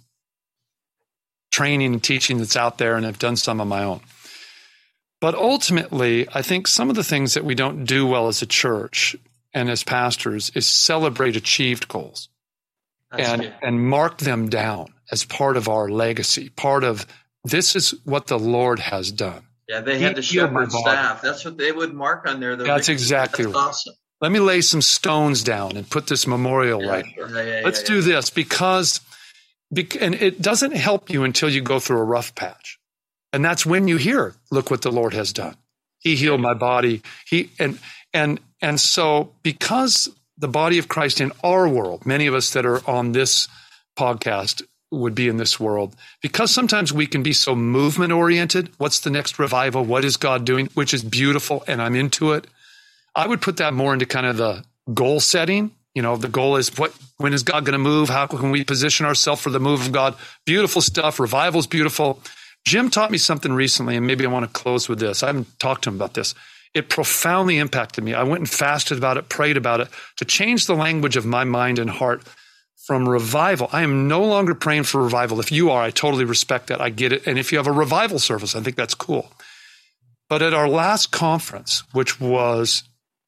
training and teaching that's out there, and I've done some of my own. But ultimately, I think some of the things that we don't do well as a church and as pastors is celebrate achieved goals and mark them down as part of our legacy, part of this is what the Lord has done. Yeah, they had the shepherd staff. That's what they would mark on there. That's exactly right. Awesome. Let me lay some stones down and put this memorial right here. Let's do this because it doesn't help you until you go through a rough patch. And that's when you hear, look what the Lord has done. He healed my body. And so because the body of Christ in our world, many of us that are on this podcast would be in this world, because sometimes we can be so movement oriented. What's the next revival? What is God doing? Which is beautiful. And I'm into it. I would put that more into kind of the goal setting. The goal is when is God going to move? How can we position ourselves for the move of God? Beautiful stuff. Revival's beautiful. Jim taught me something recently, and maybe I want to close with this. I haven't talked to him about this. It profoundly impacted me. I went and fasted about it, prayed about it, to change the language of my mind and heart from revival. I am no longer praying for revival. If you are, I totally respect that. I get it. And if you have a revival service, I think that's cool. But at our last conference, which was,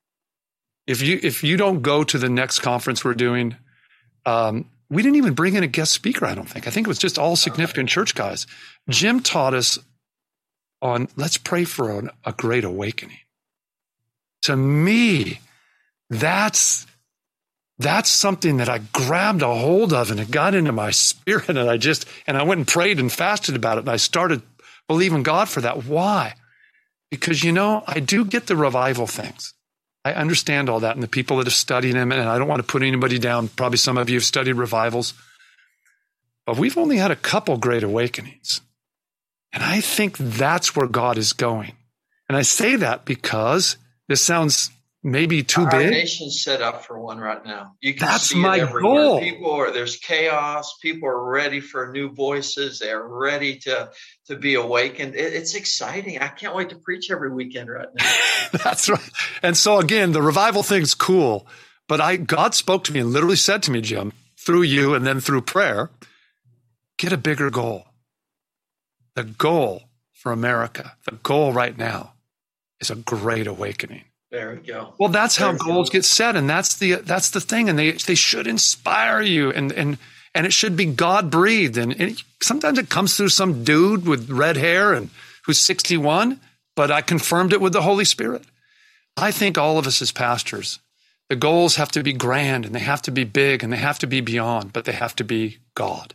if you don't go to the next conference we're doing, we didn't even bring in a guest speaker, I don't think. I think it was just all significant church guys. Jim taught us on, let's pray for a great awakening. To me, that's something that I grabbed a hold of, and it got into my spirit, and I went and prayed and fasted about it, and I started believing God for that. Why? Because, I do get the revival things. I understand all that, and the people that have studied them, and I don't want to put anybody down. Probably some of you have studied revivals, but we've only had a couple great awakenings. And I think that's where God is going. And I say that because this sounds maybe too big. Our nation's set up for one right now. You can That's see my it everywhere. goal. There's chaos. People are ready for new voices. They're ready to be awakened. It's exciting. I can't wait to preach every weekend right now. That's right. And so again, the revival thing's cool, but God spoke to me and literally said to me, Jim, through you and then through prayer, get a bigger goal. The goal for America, the goal right now is a great awakening. There we go. Well, that's how goals get set, and that's the thing, and they should inspire you, and it should be God breathed, and sometimes it comes through some dude with red hair and who's 61, but I confirmed it with the Holy Spirit. I think all of us as pastors, the goals have to be grand, and they have to be big, and they have to be beyond, but they have to be God.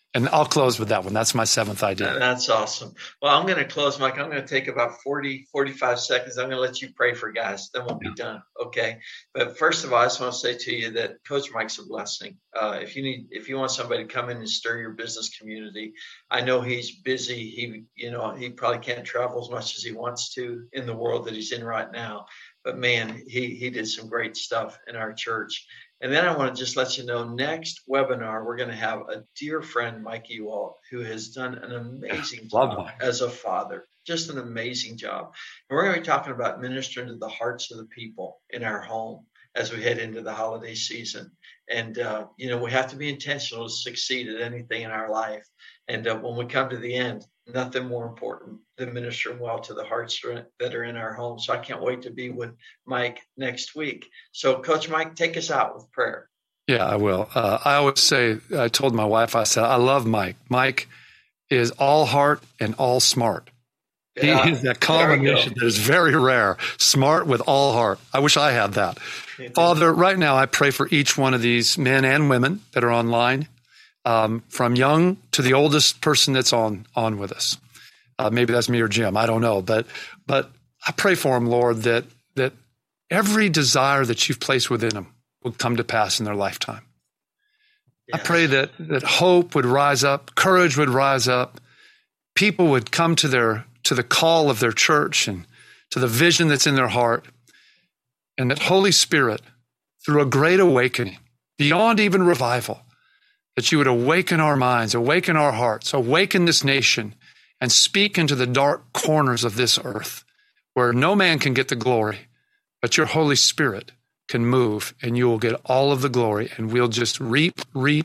And I'll close with that one. That's my seventh idea. That's awesome. Well, I'm going to close, Mike. I'm going to take about 45 seconds. I'm going to let you pray for guys. Then we'll be done. Okay. But first of all, I just want to say to you that Coach Mike's a blessing. If you want somebody to come in and stir your business community, I know he's busy. He probably can't travel as much as he wants to in the world that he's in right now. But man, he did some great stuff in our church. And then I want to just let you know, next webinar, we're going to have a dear friend, Mike Ewald, who has done an amazing job as a father, just an amazing job. And we're going to be talking about ministering to the hearts of the people in our home as we head into the holiday season. And, we have to be intentional to succeed at anything in our life. And when we come to the end, nothing more important than ministering well to the hearts that are in our home. So I can't wait to be with Mike next week. So Coach Mike, take us out with prayer. Yeah, I will. I always say, I told my wife, I said, I love Mike. Mike is all heart and all smart. Yeah, he is that combination that is very rare, smart with all heart. I wish I had that. Father, right now I pray for each one of these men and women that are online. From young to the oldest person that's on with us. Maybe that's me or Jim. I don't know. But I pray for them, Lord, that every desire that you've placed within them will come to pass in their lifetime. Yes. I pray that hope would rise up, courage would rise up, people would come to the call of their church and to the vision that's in their heart, and that Holy Spirit, through a great awakening, beyond even revival, that you would awaken our minds, awaken our hearts, awaken this nation, and speak into the dark corners of this earth where no man can get the glory, but your Holy Spirit can move, and you will get all of the glory, and we'll just reap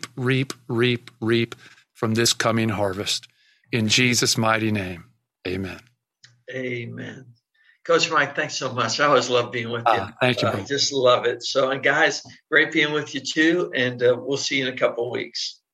from this coming harvest. In Jesus' mighty name, amen. Amen. Coach Mike, thanks so much. I always love being with you. Thank you. I just love it. So, and guys, great being with you too. And we'll see you in a couple of weeks.